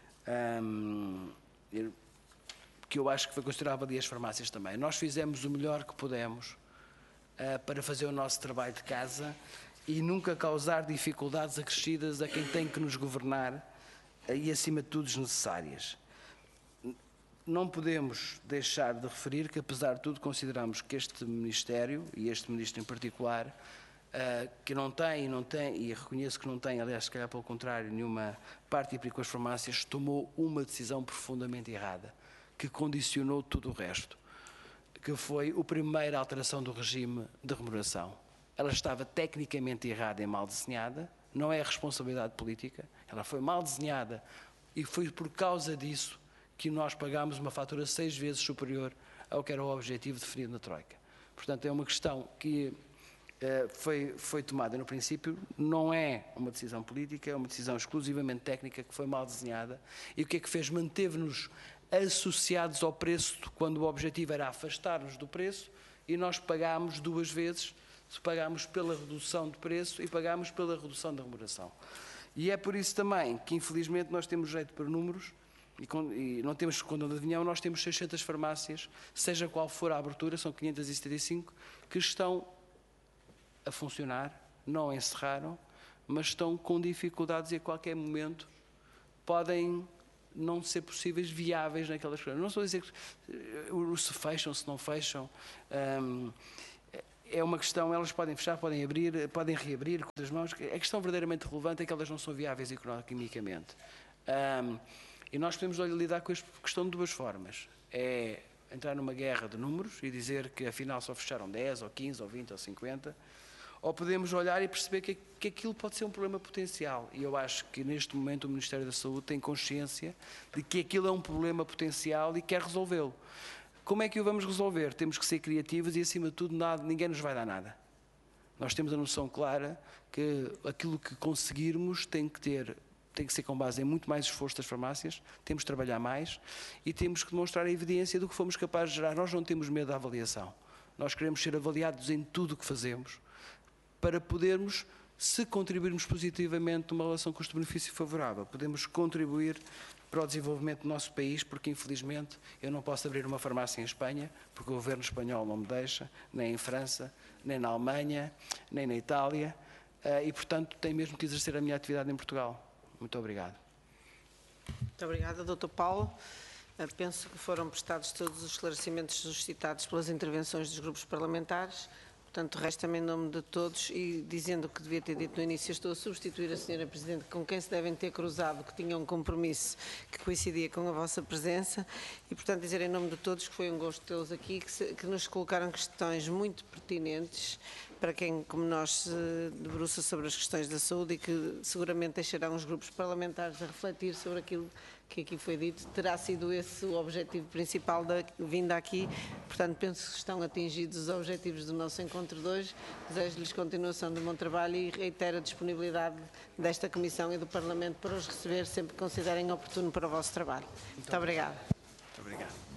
que eu acho que foi considerável, e as farmácias também. Nós fizemos o melhor que pudemos para fazer o nosso trabalho de casa e nunca causar dificuldades acrescidas a quem tem que nos governar e, acima de tudo, desnecessárias. Não podemos deixar de referir que, apesar de tudo, consideramos que este Ministério, e este Ministro em particular, que não tem, e reconheço que não tem, aliás, se calhar pelo contrário, nenhuma parte com as farmácias, tomou uma decisão profundamente errada, que condicionou tudo o resto, que foi a primeira alteração do regime de remuneração. Ela estava tecnicamente errada e mal desenhada, não é responsabilidade política, ela foi mal desenhada e foi por causa disso que nós pagámos uma fatura 6 vezes superior ao que era o objetivo definido na Troika. Portanto, é uma questão que foi tomada no princípio, não é uma decisão política, é uma decisão exclusivamente técnica que foi mal desenhada. E o que é que fez? Manteve-nos associados ao preço, quando o objetivo era afastar-nos do preço, e nós pagámos 2 vezes, pagámos pela redução de preço e pagámos pela redução da remuneração. E é por isso também que, infelizmente, nós temos jeito para números e não temos condão de adivinhão, nós temos 600 farmácias, seja qual for a abertura, são 575, que estão a funcionar, não encerraram, mas estão com dificuldades e a qualquer momento podem não ser possíveis, viáveis naquelas coisas. Não estou a dizer que se fecham, se não fecham. É uma questão, elas podem fechar, podem abrir, podem reabrir com as mãos. A questão verdadeiramente relevante é que elas não são viáveis economicamente. E nós podemos lidar com esta questão de 2 formas. É entrar numa guerra de números e dizer que afinal só fecharam 10, ou 15, ou 20, ou 50, ou podemos olhar e perceber que aquilo pode ser um problema potencial. E eu acho que neste momento o Ministério da Saúde tem consciência de que aquilo é um problema potencial e quer resolvê-lo. Como é que o vamos resolver? Temos que ser criativos e, acima de tudo, ninguém nos vai dar nada. Nós temos a noção clara que aquilo que conseguirmos tem que ser com base em muito mais esforço das farmácias, temos de trabalhar mais e temos que demonstrar a evidência do que fomos capazes de gerar. Nós não temos medo da avaliação. Nós queremos ser avaliados em tudo o que fazemos para podermos, se contribuirmos positivamente numa relação custo-benefício favorável, podemos contribuir para o desenvolvimento do nosso país, porque infelizmente eu não posso abrir uma farmácia em Espanha, porque o governo espanhol não me deixa, nem em França, nem na Alemanha, nem na Itália, e portanto tenho mesmo que exercer a minha atividade em Portugal. Muito obrigado. Muito obrigada, Dr. Paulo. Penso que foram prestados todos os esclarecimentos suscitados pelas intervenções dos grupos parlamentares. Portanto, resta-me em nome de todos e dizendo o que devia ter dito no início, estou a substituir a Sra. Presidente, com quem se devem ter cruzado, que tinha um compromisso que coincidia com a vossa presença e, portanto, dizer em nome de todos que foi um gosto tê-los aqui, que nos colocaram questões muito pertinentes para quem, como nós, se debruça sobre as questões da saúde e que seguramente deixarão os grupos parlamentares a refletir sobre aquilo que aqui foi dito. Terá sido esse o objetivo principal da vinda aqui. Portanto, penso que estão atingidos os objetivos do nosso encontro de hoje. Desejo-lhes continuação do bom trabalho e reitero a disponibilidade desta Comissão e do Parlamento para os receber sempre que considerem oportuno para o vosso trabalho. Muito obrigada. Muito obrigado.